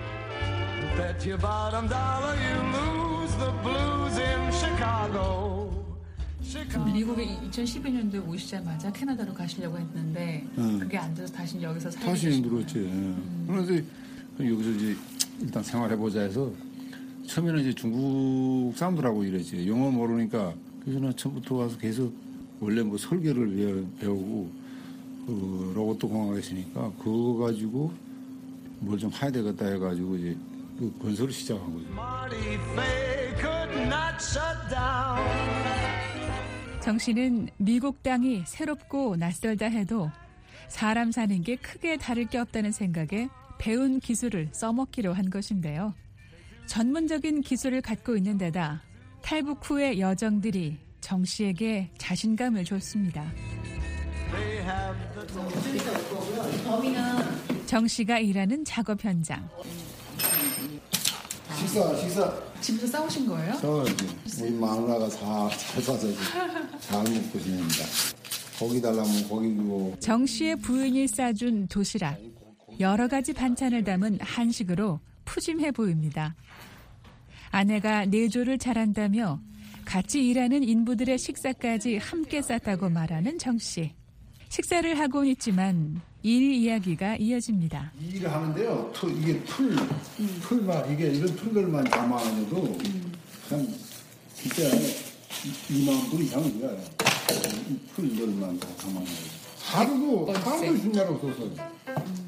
미국에 이천십이 년도에 오시자마자 캐나다로 가시려고 했는데 응. 그게 안 돼서 다시 여기서 살게 다시 힘들었지. 음. 그런데 여기서 이제 일단 생활해보자 해서 처음에는 이제 중국 사람들하고 일했지. 영어 모르니까 그래서 난 처음부터 와서 계속 원래 뭐 설계를 배우고 그 로봇 공학을 했으니까 그거 가지고 뭘 좀 해야 되겠다 해가지고 이제 그 건설을 시작한 거죠. 정 씨는 미국 땅이 새롭고 낯설다 해도 사람 사는 게 크게 다를 게 없다는 생각에 배운 기술을 써먹기로 한 것인데요. 전문적인 기술을 갖고 있는 데다 탈북 후의 여정들이 정 씨에게 자신감을 줬습니다. 정 씨가 일하는 작업 현장. 식사, 식사. 집에서 싸우신 거예요? 싸워야지. 우리 마누라가 다 잘 싸서 잘 먹고 지냅니다. 고기 달라면 고기 주고. 정 씨의 부인이 싸준 도시락. 여러 가지 반찬을 담은 한식으로 푸짐해 보입니다. 아내가 내조를 잘한다며 같이 일하는 인부들의 식사까지 함께 쌌다고 말하는 정 씨. 식사를 하고는 있지만 일 이야기가 이어집니다. 일을 하는데요. 풀, 이게 풀, 음. 풀만, 이게 이런 풀들만 담아놔도 음. 한 진짜 이만 불 이상은 돼요. 이 풀들만 다 담아놔요. 하루도, 하루도 중간 없어서. 음.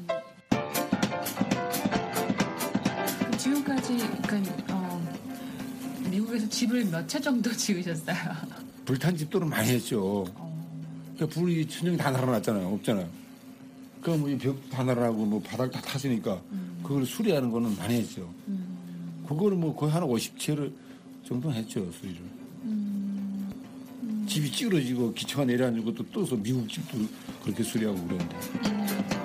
지금까지, 그러니까, 어, 미국에서 집을 몇 채 정도 지으셨어요? 불탄 집도는 많이 했죠. 어. 그러니까 불이 천정이 다 날아났잖아요. 없잖아요. 그 뭐 벽 다 날아나고 뭐 바닥 다 탔으니까 음. 그걸 수리하는 거는 많이 했죠. 음. 그거를 뭐 거의 한 오십 채를 정도 했죠, 수리를. 음. 음. 집이 찌그러지고 기차가 내려앉은 것도 떠서 미국 집도 그렇게 수리하고 그러는데. 음.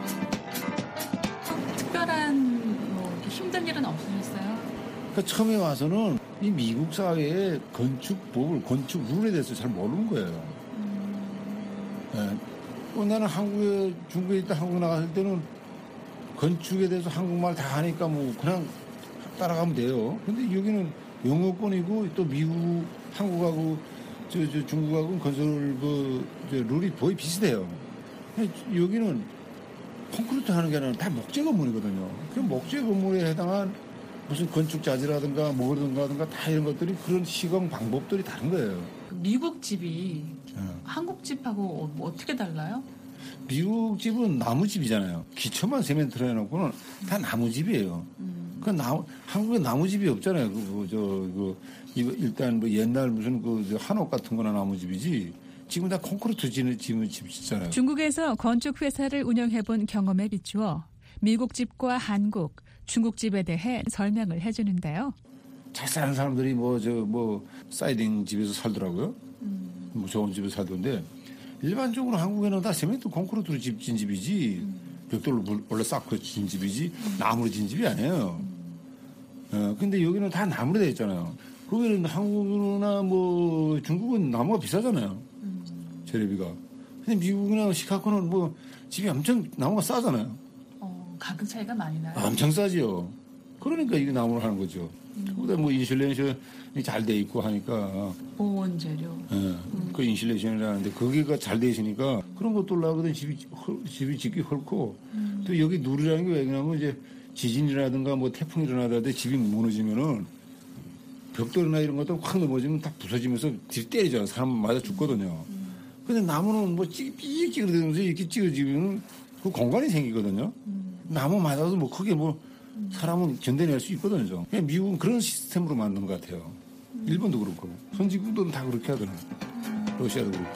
특별한 뭐 힘든 일은 없으셨어요? 그러니까 처음에 와서는 이 미국 사회의 건축법을, 건축 룰에 대해서 잘 모르는 거예요. 음. 네. 어, 나는 한국에, 중국에 있다 한국 나갔을 때는 건축에 대해서 한국말 다 하니까 뭐 그냥 따라가면 돼요. 근데 여기는 영어권이고 또 미국, 한국하고 저, 저 중국하고 건설 그, 저 룰이 거의 비슷해요. 여기는 콘크리트 하는 게 아니라 다 목재 건물이거든요. 그 목재 건물에 해당한 무슨 건축 자재라든가 뭐라든가 다 이런 것들이 그런 시공 방법들이 다른 거예요. 미국 집이 네. 한국 집하고 뭐 어떻게 달라요? 미국 집은 나무집이잖아요. 기초만 세멘트로 해놓고는 다 나무집이에요. 음. 그 나무, 한국에 나무집이 없잖아요. 그, 그, 저, 그, 이거 일단 뭐 옛날 무슨 그 한옥 같은 거나 나무집이지. 지금 다 콘크리트 지는 지은 집 있잖아요. 중국에서 건축 회사를 운영해본 경험에 비추어 미국 집과 한국, 중국 집에 대해 설명을 해주는데요. 잘 사는 사람들이 뭐 저 뭐 사이딩 집에서 살더라고요. 음. 뭐 좋은 집에서 살던데 일반적으로 한국에는 다 세멘트 콘크리트로 집 진 집이지 음. 벽돌로 원래 쌓고 진 집이지 음. 나무로 진 집이 아니에요. 음. 어, 근데 여기는 다 나무로 되어 있잖아요. 거기는 한국이나 뭐 중국은 나무가 비싸잖아요. 음. 재래비가. 근데 미국이나 시카고는 뭐 집이 엄청 나무가 싸잖아요. 어, 가격 차이가 많이 나요. 엄청 싸지요. 그러니까 이게 나무로 하는 거죠. 그보다 뭐 인슐레이션이 잘 돼 있고 하니까 보온 재료. 예, 음. 그 인슐레이션이라는데 거기가 잘 돼 있으니까 그런 것도 올라가거든 집이 집이 짓기 헐고 음. 또 여기 누리라는 게 왜 그러냐면 이제 지진이라든가 뭐 태풍이 일어나다가 집이 무너지면은 벽돌이나 이런 것도 확 넘어지면 다 부서지면서 뒤 때리잖아. 사람 맞아 죽거든요. 음. 근데 나무는 뭐 찌그러지면서 이렇게 찌그러지면 그 공간이 생기거든요. 음. 나무 맞아도 뭐 크게 뭐 사람은 견뎌낼 수 있거든요. 그냥 미국은 그런 시스템으로 만든 것 같아요. 음. 일본도 그렇고 선진국들은 다 그렇게 하더라고요. 음. 러시아도 그렇고.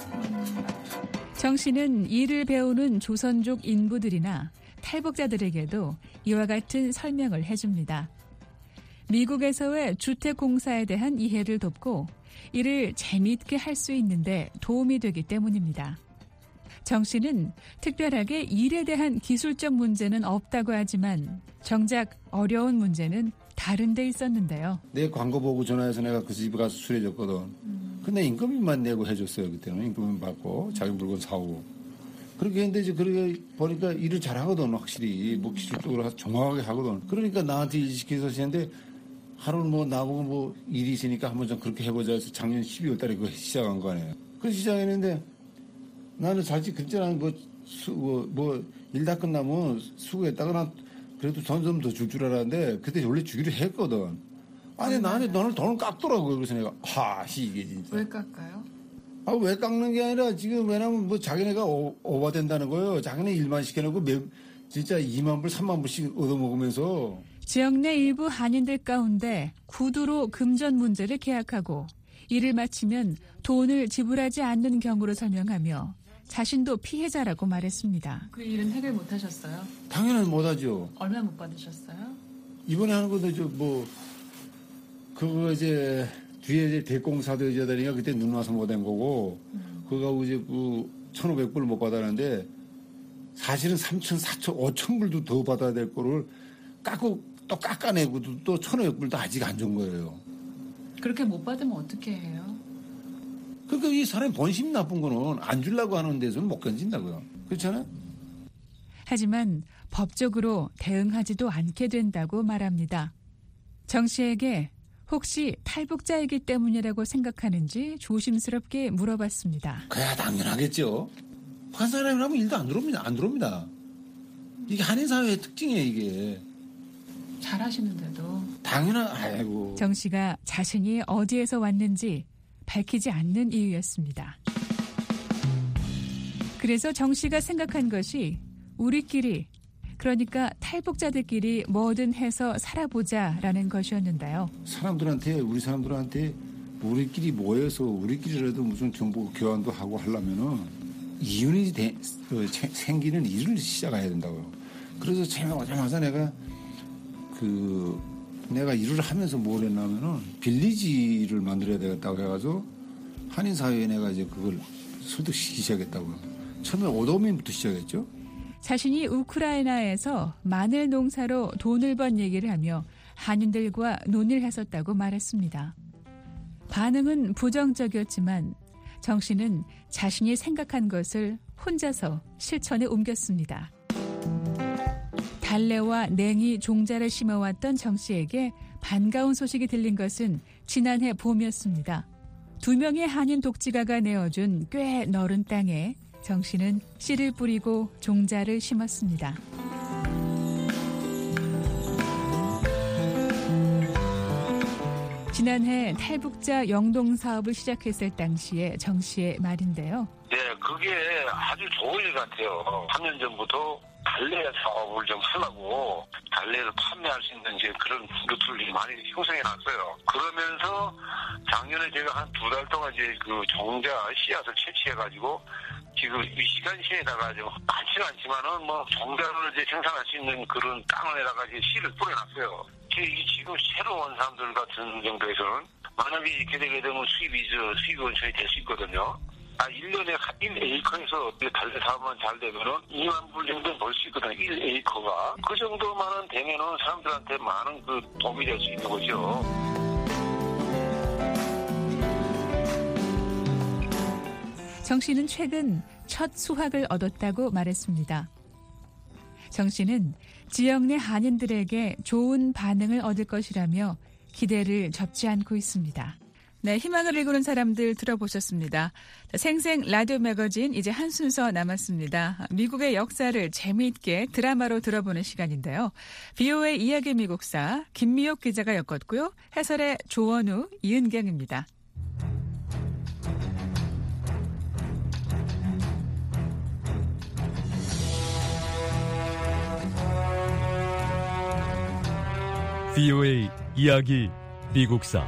정 씨는 이를 배우는 조선족 인부들이나 탈북자들에게도 이와 같은 설명을 해줍니다. 미국에서의 주택공사에 대한 이해를 돕고 이를 재미있게 할 수 있는데 도움이 되기 때문입니다. 정 씨는 특별하게 일에 대한 기술적 문제는 없다고 하지만 정작 어려운 문제는 다른 데 있었는데요. 내 광고 보고 전화해서 내가 그 집에 가서 수리해줬거든. 음. 근데 인건비만 내고 해줬어요. 그때는 인건비 받고 자기 물건 사오고. 그렇게 했는데 이제 그렇게 보니까 일을 잘하거든. 확실히 뭐 기술적으로 정확하게 하거든. 그러니까 나한테 일 시켜서 했는데 하루는 뭐 나보고 뭐 일이 있으니까 한번 좀 그렇게 해보자 해서 작년 십이월 달에 그거 시작한 거 아니에요. 그래서 시작했는데 나는 사실 그때는 뭐, 수, 뭐, 뭐, 일 다 끝나면 수고했다거나 그래도 돈 좀 더 줄 줄 알았는데 그때 원래 주기로 했거든. 아니, 나한테 너는 돈을 깎더라고요. 그래서 내가, 하, 이게 진짜. 왜 깎아요? 아, 왜 깎는 게 아니라 지금 왜냐면 뭐 자기네가 오, 오버된다는 거예요. 자기네 일만 시켜놓고 매, 진짜 이만 불, 삼만 불씩 얻어먹으면서. 지역 내 일부 한인들 가운데 구두로 금전 문제를 계약하고 일을 마치면 돈을 지불하지 않는 경우를 설명하며 자신도 피해자라고 말했습니다. 그 일은 해결 못 하셨어요? 당연히 못 하죠. 얼마 못 받으셨어요? 이번에 하는 것도 저 뭐 그거 이제 뒤에 이제 대공사도 여자들이니까 그때 눈 와서 못 한 거고 음. 그거 이제 그 천오백 불 못 받았는데 사실은 삼천, 사천, 오천 불도 더 받아야 될 거를 깎고 또 깎아내고 또 천오백 불도 아직 안 준 거예요. 그렇게 못 받으면 어떻게 해요? 그러니까 이 사람이 본심 나쁜 거는 안 주려고 하는 데서는 못 견딘다고요. 그렇잖아요? 하지만 법적으로 대응하지도 않게 된다고 말합니다. 정 씨에게 혹시 탈북자이기 때문이라고 생각하는지 조심스럽게 물어봤습니다. 그야 당연하겠죠. 북한 사람이라면 일도 안 들어옵니다. 안 들어옵니다. 이게 한인 사회의 특징이에요, 이게. 잘하시는데도. 당연한, 아이고. 정 씨가 자신이 어디에서 왔는지 밝히지 않는 이유였습니다. 그래서 정 씨가 생각한 것이 우리끼리, 그러니까 탈북자들끼리 뭐든 해서 살아보자라는 것이었는데요. 사람들한테, 우리 사람들한테 우리끼리 모여서 우리끼리라도 무슨 정보 교환도 하고 하려면은 이윤이 되, 생기는 일을 시작해야 된다고요. 그래서 처음에 오자마자 내가 그 내가 일을 하면서 뭘 했냐면은 빌리지를 만들어야 되겠다고 해가지고 한인 사회에 내가 이제 그걸 설득시키기 시작했다고요. 처음에 오도민부터 시작했죠. 자신이 우크라이나에서 마늘 농사로 돈을 번 얘기를 하며 한인들과 논의를 했었다고 말했습니다. 반응은 부정적이었지만 정 씨는 자신이 생각한 것을 혼자서 실천에 옮겼습니다. 달래와 냉이 종자를 심어왔던 정 씨에게 반가운 소식이 들린 것은 지난해 봄이었습니다. 두 명의 한인 독지가가 내어준 꽤 넓은 땅에 정 씨는 씨를 뿌리고 종자를 심었습니다. 지난해 탈북자 영동 사업을 시작했을 당시에 정 씨의 말인데요. 네, 그게 아주 좋은 일 같아요. 삼 년 전부터 달래 사업을 좀 하려고 달래를 판매할 수 있는 이제 그런 루트를 많이 형성해 놨어요. 그러면서 작년에 제가 한 두 달 동안 이제 그 종자 씨앗을 채취해가지고 지금 미시간 시에다가 좀 많지는 않지만은 뭐 종자를 이제 생산할 수 있는 그런 땅에다가 이제 씨를 뿌려놨어요. 지금 새로운 사람들 같은 정도에서는 만약에 이렇게 되게 되면 수입이 저 수입 원천이 될 수 있거든요. 아, 일 년에 일 에이커에서 달래 사업만 잘 되면은 이만 불 정도 벌 수 있거든요. 일 에이커가. 그 정도만은 되면은 사람들한테 많은 그 도움이 될 수 있는 거죠. 정 씨는 최근 첫 수확을 얻었다고 말했습니다. 정 씨는 지역 내 한인들에게 좋은 반응을 얻을 것이라며 기대를 접지 않고 있습니다. 네, 희망을 일구는 사람들 들어보셨습니다. 생생 라디오 매거진 이제 한 순서 남았습니다. 미국의 역사를 재미있게 드라마로 들어보는 시간인데요. 비오에이 이야기 미국사 김미옥 기자가 엮었고요. 해설의 조원우, 이은경입니다. 비오에이 이야기 미국사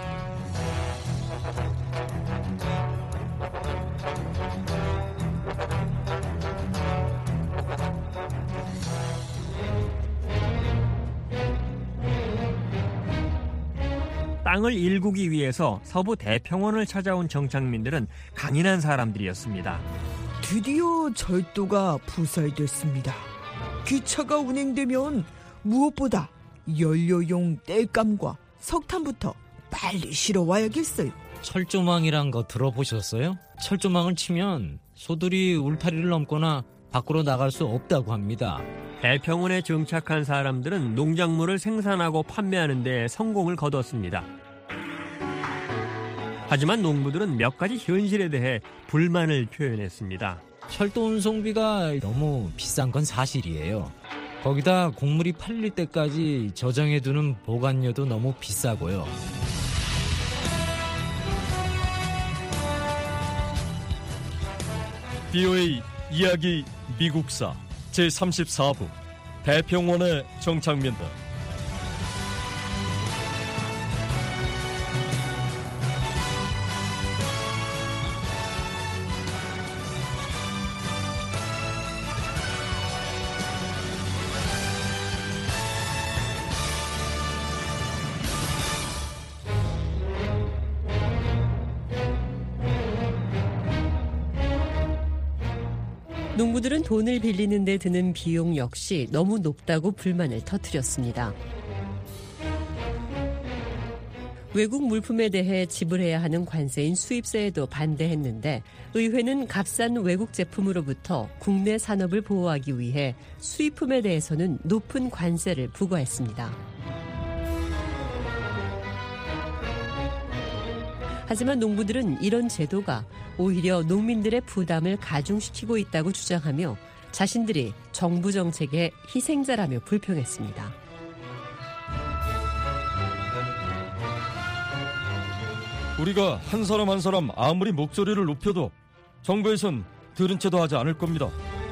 땅을 일구기 위해서 서부 대평원을 찾아온 정착민들은 강인한 사람들이었습니다. 드디어 절도가 부설됐습니다. 기차가 운행되면 무엇보다 연료용 땔감과 석탄부터 빨리 실어와야겠어요. 철조망이란 거 들어보셨어요? 철조망을 치면 소들이 울타리를 넘거나 밖으로 나갈 수 없다고 합니다. 대평원에 정착한 사람들은 농작물을 생산하고 판매하는 데 성공을 거뒀습니다. 하지만 농부들은 몇 가지 현실에 대해 불만을 표현했습니다. 철도 운송비가 너무 비싼 건 사실이에요. 거기다 곡물이 팔릴 때까지 저장해두는 보관료도 너무 비싸고요. 비오에이 이야기 미국사 제삼십사 부 대평원의 정착민들. 농부들은 돈을 빌리는 데 드는 비용 역시 너무 높다고 불만을 터뜨렸습니다. 외국 물품에 대해 지불해야 하는 관세인 수입세에도 반대했는데 의회는 값싼 외국 제품으로부터 국내 산업을 보호하기 위해 수입품에 대해서는 높은 관세를 부과했습니다. 하지만 농부들은 이런 제도가 오히려 농민들의 부담을 가중시키고 있다고 주장하며 자신들이 정부 정책의 희생자라며 불평했습니다. 우리가 한 사람 한 사람 아무리 목소리를 높여도 정부에선 들은 채도 하지 않을 겁니다.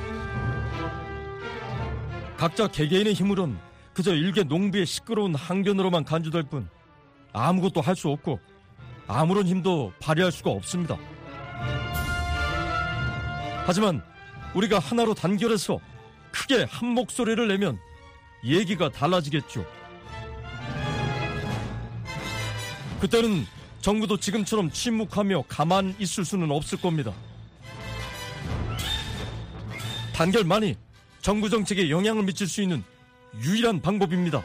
각자 개개인의 힘으론 그저 일개 농부의 시끄러운 항변으로만 간주될 뿐 아무것도 할 수 없고 아무런 힘도 발휘할 수가 없습니다. 하지만 우리가 하나로 단결해서 크게 한 목소리를 내면 얘기가 달라지겠죠. 그때는 정부도 지금처럼 침묵하며 가만 있을 수는 없을 겁니다. 단결만이 정부 정책에 영향을 미칠 수 있는 유일한 방법입니다.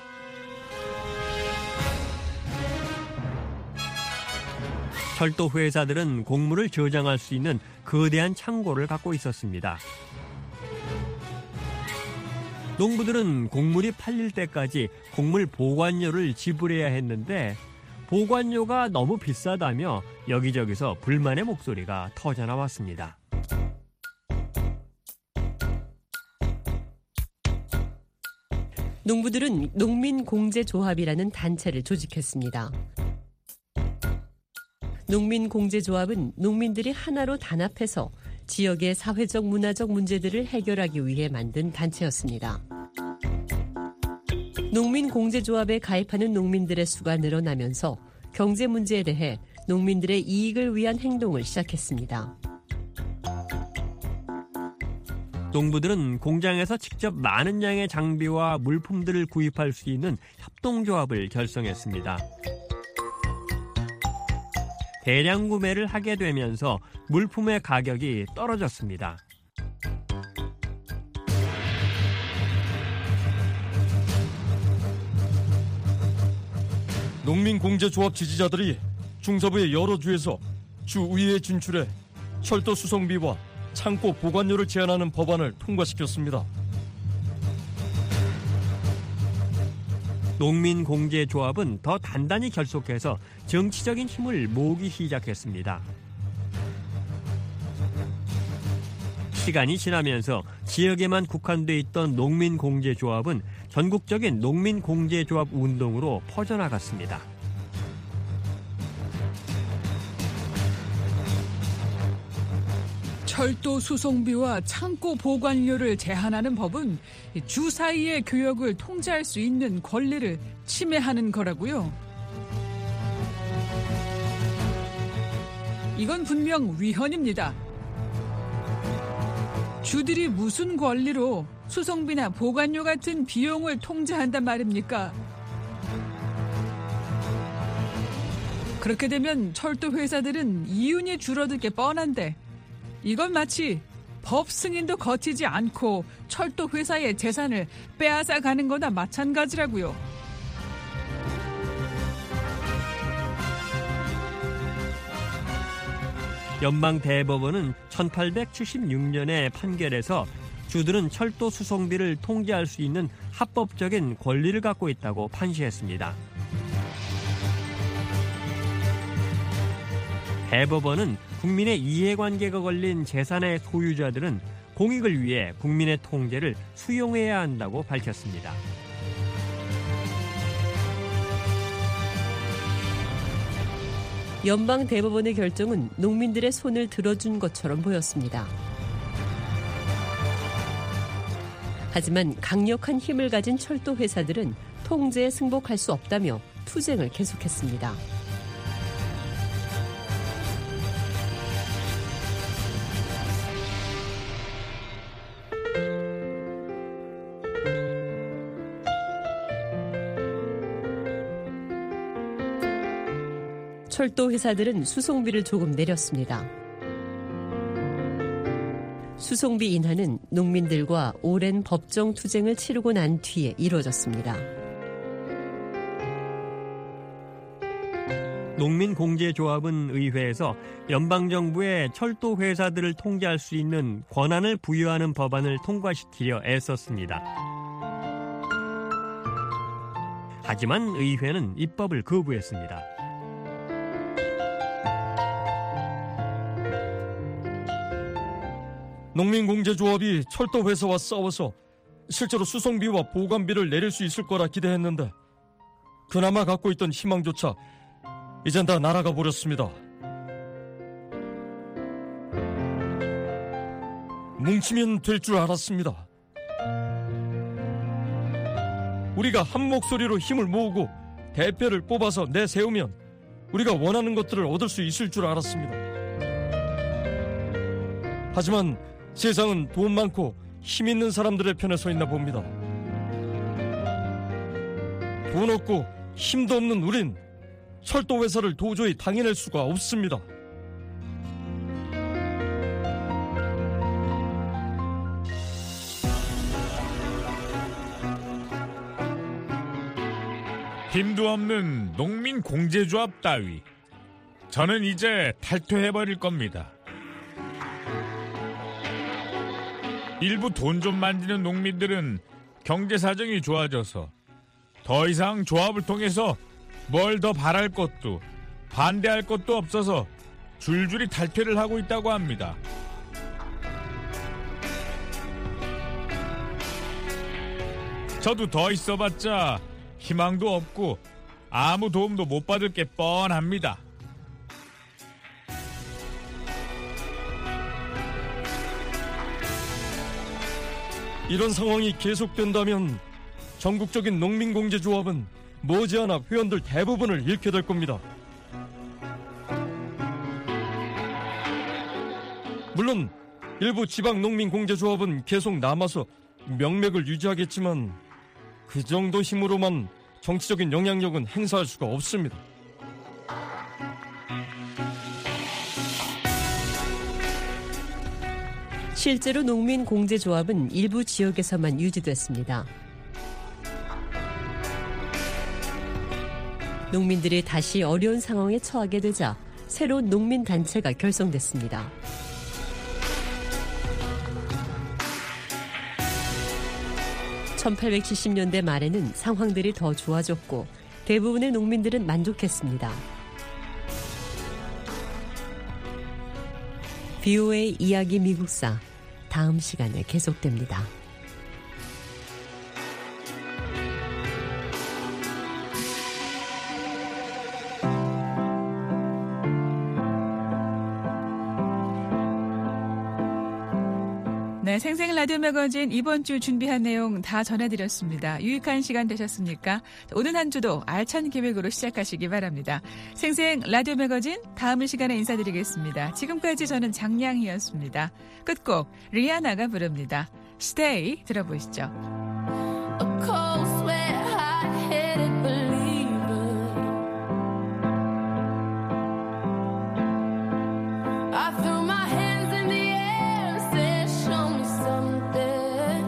철도 회사들은 곡물을 저장할 수 있는 거대한 창고를 갖고 있었습니다. 농부들은 곡물이 팔릴 때까지 곡물 보관료를 지불해야 했는데 보관료가 너무 비싸다며 여기저기서 불만의 목소리가 터져나왔습니다. 농부들은 농민공제조합이라는 단체를 조직했습니다. 농민공제조합은 농민들이 하나로 단합해서 지역의 사회적 문화적 문제들을 해결하기 위해 만든 단체였습니다. 농민공제조합에 가입하는 농민들의 수가 늘어나면서 경제 문제에 대해 농민들의 이익을 위한 행동을 시작했습니다. 농부들은 공장에서 직접 많은 양의 장비와 물품들을 구입할 수 있는 협동조합을 결성했습니다. 대량 구매를 하게 되면서 물품의 가격이 떨어졌습니다. 농민공제조합 지지자들이 중서부의 여러 주에서 주의회에 진출해 철도 수송비와 창고 보관료를 제한하는 법안을 통과시켰습니다. 농민공제조합은 더 단단히 결속해서 정치적인 힘을 모으기 시작했습니다. 시간이 지나면서 지역에만 국한돼 있던 농민공제조합은 전국적인 농민공제조합 운동으로 퍼져나갔습니다. 철도 수송비와 창고 보관료를 제한하는 법은 주사위의 교역을 통제할 수 있는 권리를 침해하는 거라고요. 이건 분명 위헌입니다. 주들이 무슨 권리로 수송비나 보관료 같은 비용을 통제한단 말입니까? 그렇게 되면 철도 회사들은 이윤이 줄어들 게 뻔한데 이건 마치 법 승인도 거치지 않고 철도 회사의 재산을 빼앗아 가는 거나 마찬가지라고요. 연방대법원은 천팔백칠십육 년에 판결에서 주들은 철도 수송비를 통제할 수 있는 합법적인 권리를 갖고 있다고 판시했습니다. 대법원은 국민의 이해관계가 걸린 재산의 소유자들은 공익을 위해 국민의 통제를 수용해야 한다고 밝혔습니다. 연방 대법원의 결정은 농민들의 손을 들어준 것처럼 보였습니다. 하지만 강력한 힘을 가진 철도 회사들은 통제에 승복할 수 없다며 투쟁을 계속했습니다. 철도 회사들은 수송비를 조금 내렸습니다. 수송비 인하는 농민들과 오랜 법정 투쟁을 치르고 난 뒤에 이루어졌습니다. 농민공제조합은 의회에서 연방정부의 철도 회사들을 통제할 수 있는 권한을 부여하는 법안을 통과시키려 애썼습니다. 하지만 의회는 입법을 거부했습니다. 농민공제조합이 철도회사와 싸워서 실제로 수송비와 보관비를 내릴 수 있을 거라 기대했는데 그나마 갖고 있던 희망조차 이젠 다 날아가 버렸습니다. 뭉치면 될 줄 알았습니다. 우리가 한 목소리로 힘을 모으고 대표를 뽑아서 내세우면 우리가 원하는 것들을 얻을 수 있을 줄 알았습니다. 하지만 세상은 돈 많고 힘 있는 사람들의 편에 서 있나 봅니다. 돈 없고 힘도 없는 우린 철도 회사를 도저히 당해낼 수가 없습니다. 힘도 없는 농민 공제조합 따위, 저는 이제 탈퇴해버릴 겁니다. 일부 돈 좀 만지는 농민들은 경제 사정이 좋아져서 더 이상 조합을 통해서 뭘 더 바랄 것도 반대할 것도 없어서 줄줄이 탈퇴를 하고 있다고 합니다. 저도 더 있어봤자 희망도 없고 아무 도움도 못 받을 게 뻔합니다. 이런 상황이 계속된다면 전국적인 농민공제조합은 머지않아 회원들 대부분을 잃게 될 겁니다. 물론 일부 지방 농민공제조합은 계속 남아서 명맥을 유지하겠지만 그 정도 힘으로만 정치적인 영향력은 행사할 수가 없습니다. 실제로 농민공제조합은 일부 지역에서만 유지됐습니다. 농민들이 다시 어려운 상황에 처하게 되자 새로운 농민단체가 결성됐습니다. 천팔백칠십 년대 말에는 상황들이 더 좋아졌고 대부분의 농민들은 만족했습니다. 비오에이 이야기 미국사 다음 시간에 계속됩니다. 네, 생생 라디오 매거진 이번 주 준비한 내용 다 전해드렸습니다. 유익한 시간 되셨습니까? 오늘 한 주도 알찬 계획으로 시작하시기 바랍니다. 생생 라디오 매거진 다음 시간에 인사드리겠습니다. 지금까지 저는 장량희였습니다. 끝곡 리아나가 부릅니다. Stay 들어보시죠. A cold sweat, hot-headed believer. I threw my hands in the air, said, show me something.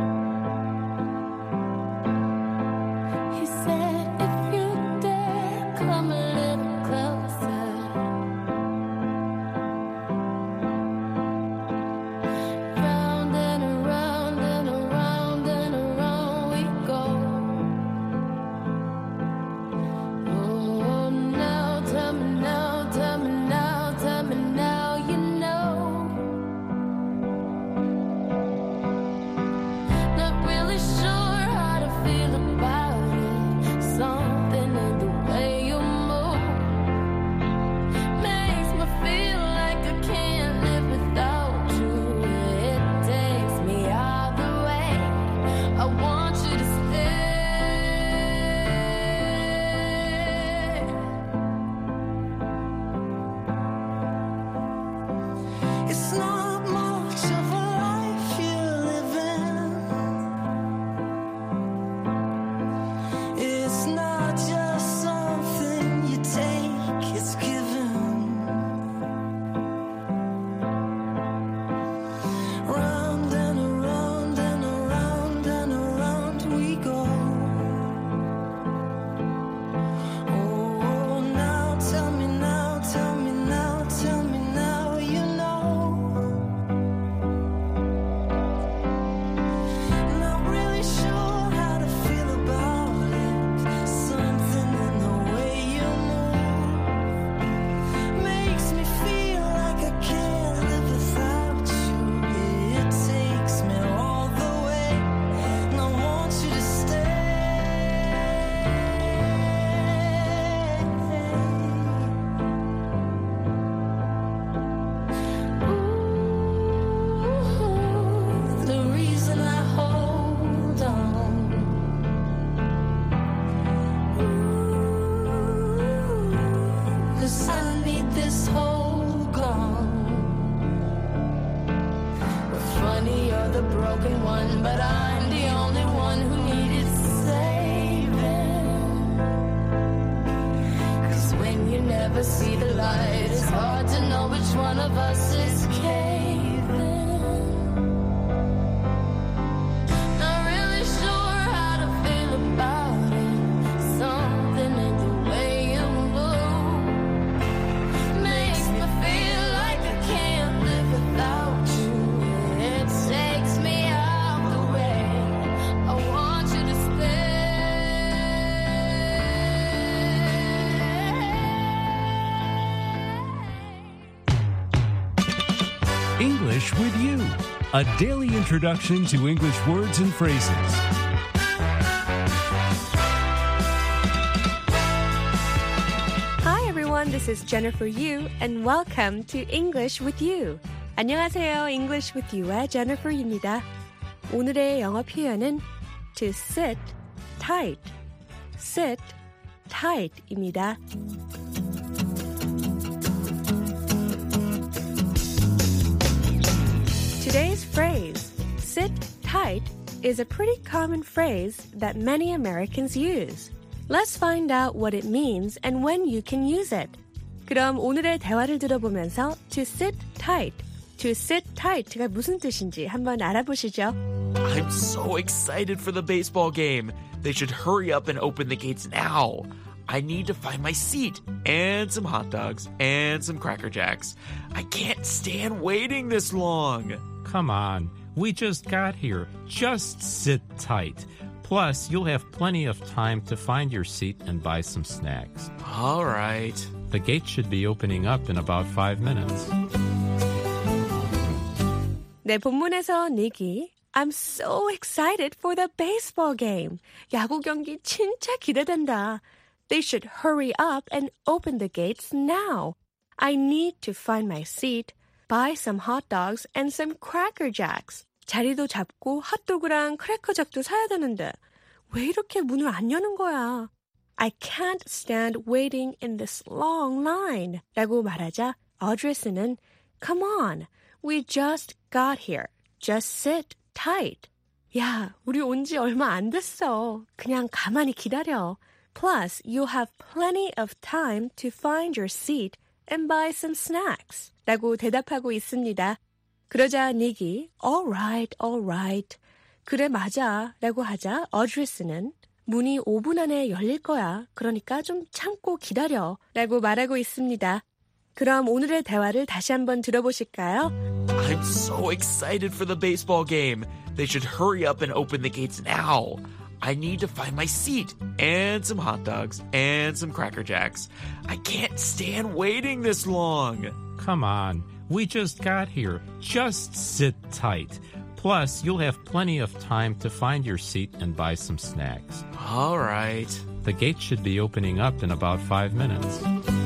He said, if you dare, come a little closer. Round and around and around and around we go. Oh, now tell me now, tell me now, tell me now you know. Not really sure how to feel about it. Something in the way you move makes me feel like I can't live without you. It takes me all the way. I want you to stay. It's not much of a life you're living. It's not just something you take, it's given. Round and around and around and around we go. Oh, now tell me now, tell me now, tell me now you know. Not really sure how to feel about it. Something in the way you move makes me feel like I can't live without you. It takes me all the way, and I want you to stay. Ooh, the reason I hold on. Ooh, 'cause I need this whole gone. Well, funny, you're the broken one, but I'm the only one who needed saving. 'Cause when you never see the light, it's hard to know which one of us is caving. Not really sure how to feel about it. Something in the way you move makes me feel like I can't live without you. It takes me out the way. I want you to English with You, a daily introduction to English words and phrases. Hi everyone, this is Jennifer Yu and welcome to English with You. 안녕하세요, English with You의 Jennifer입니다. 오늘의 영어 표현은 to sit tight, sit tight입니다. Today's phrase, sit tight, is a pretty common phrase that many Americans use. Let's find out what it means and when you can use it. 그럼 오늘의 대화를 들어보면서 to sit tight, to sit tight가 무슨 뜻인지 한번 알아보시죠. I'm so excited for the baseball game. They should hurry up and open the gates now. I need to find my seat and some hot dogs and some Cracker Jacks. I can't stand waiting this long. Come on, we just got here. Just sit tight. Plus, you'll have plenty of time to find your seat and buy some snacks. All right. The gate should be opening up in about five minutes. 네, 본문에서 니기 I'm so excited for the baseball game. 야구 경기 진짜 기대된다. They should hurry up and open the gates now. I need to find my seat, buy some hot dogs and some Cracker Jacks. 자리도 잡고 핫도그랑 크래커잭도 사야 되는데 왜 이렇게 문을 안 여는 거야? I can't stand waiting in this long line. 라고 말하자 어드레스는 Come on, we just got here. Just sit tight. 야, 우리 온 지 얼마 안 됐어. 그냥 가만히 기다려. Plus, you'll have plenty of time to find your seat and buy some snacks. 라고 대답하고 있습니다. 그러자 닉이 All right, all right. 그래 맞아 라고 하자 어드레스는 문이 오 분 안에 열릴 거야. 그러니까 좀 참고 기다려 라고 말하고 있습니다. 그럼 오늘의 대화를 다시 한번 들어보실까요? I'm so excited for the baseball game. They should hurry up and open the gates now. I need to find my seat and some hot dogs and some Cracker Jacks. I can't stand waiting this long. Come on, we just got here. Just sit tight. Plus, you'll have plenty of time to find your seat and buy some snacks. All right. The gate should be opening up in about five minutes.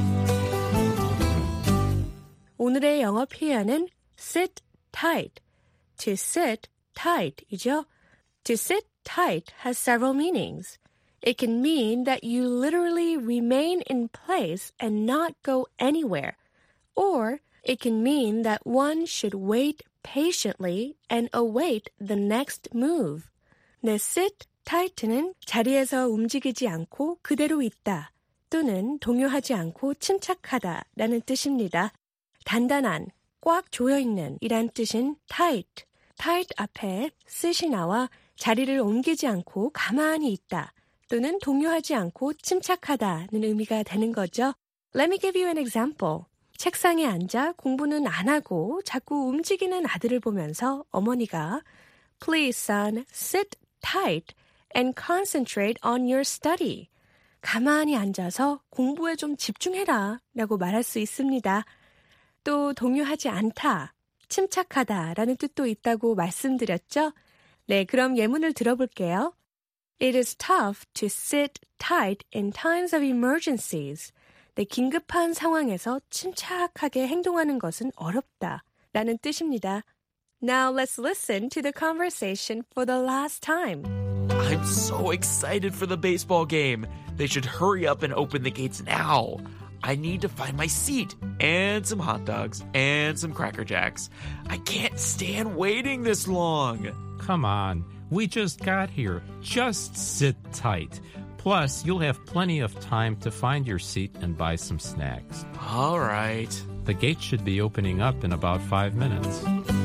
오늘의 영어 표현은 sit tight, to sit tight이죠. To sit tight has several meanings. It can mean that you literally remain in place and not go anywhere. Or it can mean that one should wait patiently and await the next move. 네, sit tight는 자리에서 움직이지 않고 그대로 있다 또는 동요하지 않고 침착하다 라는 뜻입니다. 단단한, 꽉 조여있는 이란 뜻인 tight. tight 앞에 sit이 나와 자리를 옮기지 않고 가만히 있다 또는 동요하지 않고 침착하다는 의미가 되는 거죠. Let me give you an example. 책상에 앉아 공부는 안 하고 자꾸 움직이는 아들을 보면서 어머니가 Please, son, sit tight and concentrate on your study. 가만히 앉아서 공부에 좀 집중해라 라고 말할 수 있습니다. 또 동요하지 않다, 침착하다 라는 뜻도 있다고 말씀드렸죠? 네, 그럼 예문을 들어볼게요. It is tough to sit tight in times of emergencies. 네, 긴급한 상황에서 침착하게 행동하는 것은 어렵다 라는 뜻입니다. Now let's listen to the conversation for the last time. I'm so excited for the baseball game. They should hurry up and open the gates now. I need to find my seat and some hot dogs and some Cracker Jacks. I can't stand waiting this long. Come on, we just got here. Just sit tight. Plus, you'll have plenty of time to find your seat and buy some snacks. All right. The gate should be opening up in about five minutes.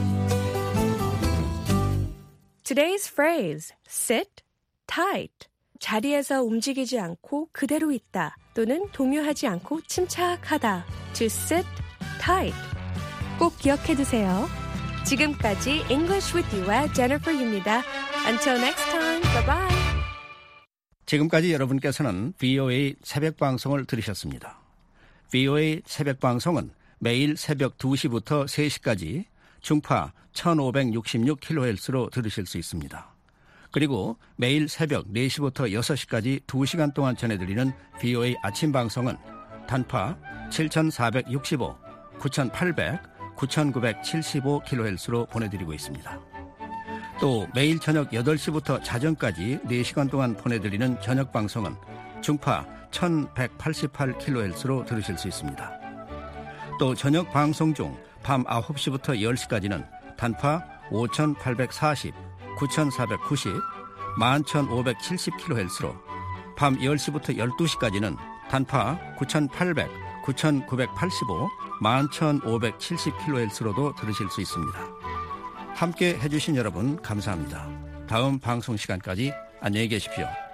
Today's phrase, sit tight. 자리에서 움직이지 않고 그대로 있다 또는 동요하지 않고 침착하다. To sit tight. 꼭 기억해두세요. 지금까지 English with You의 Jennifer Yu입니다. Until next time, bye-bye. 지금까지 여러분께서는 브이오에이 새벽 방송을 들으셨습니다. 브이오에이 새벽 방송은 매일 새벽 두 시부터 세 시까지 중파 천오백육십육 킬로헤르츠로 들으실 수 있습니다. 그리고 매일 새벽 네 시부터 여섯 시까지 두 시간 동안 전해드리는 브이오에이 아침 방송은 단파 칠천사백육십오, 구천팔백, 구천구백칠십오 킬로헤르츠로 보내드리고 있습니다. 또 매일 저녁 여덟 시부터 자정까지 네 시간 동안 보내드리는 저녁 방송은 중파 천백팔십팔 킬로헤르츠로 들으실 수 있습니다. 또 저녁 방송 중 밤 아홉 시부터 열 시까지는 단파 오천팔백사십, 구천사백구십, 만천오백칠십 킬로헤르츠로 밤 열 시부터 열두 시까지는 단파 구천팔백, 구천구백팔십오, 만천오백칠십 킬로헤르츠로도 들으실 수 있습니다. 함께 해주신 여러분 감사합니다. 다음 방송 시간까지 안녕히 계십시오.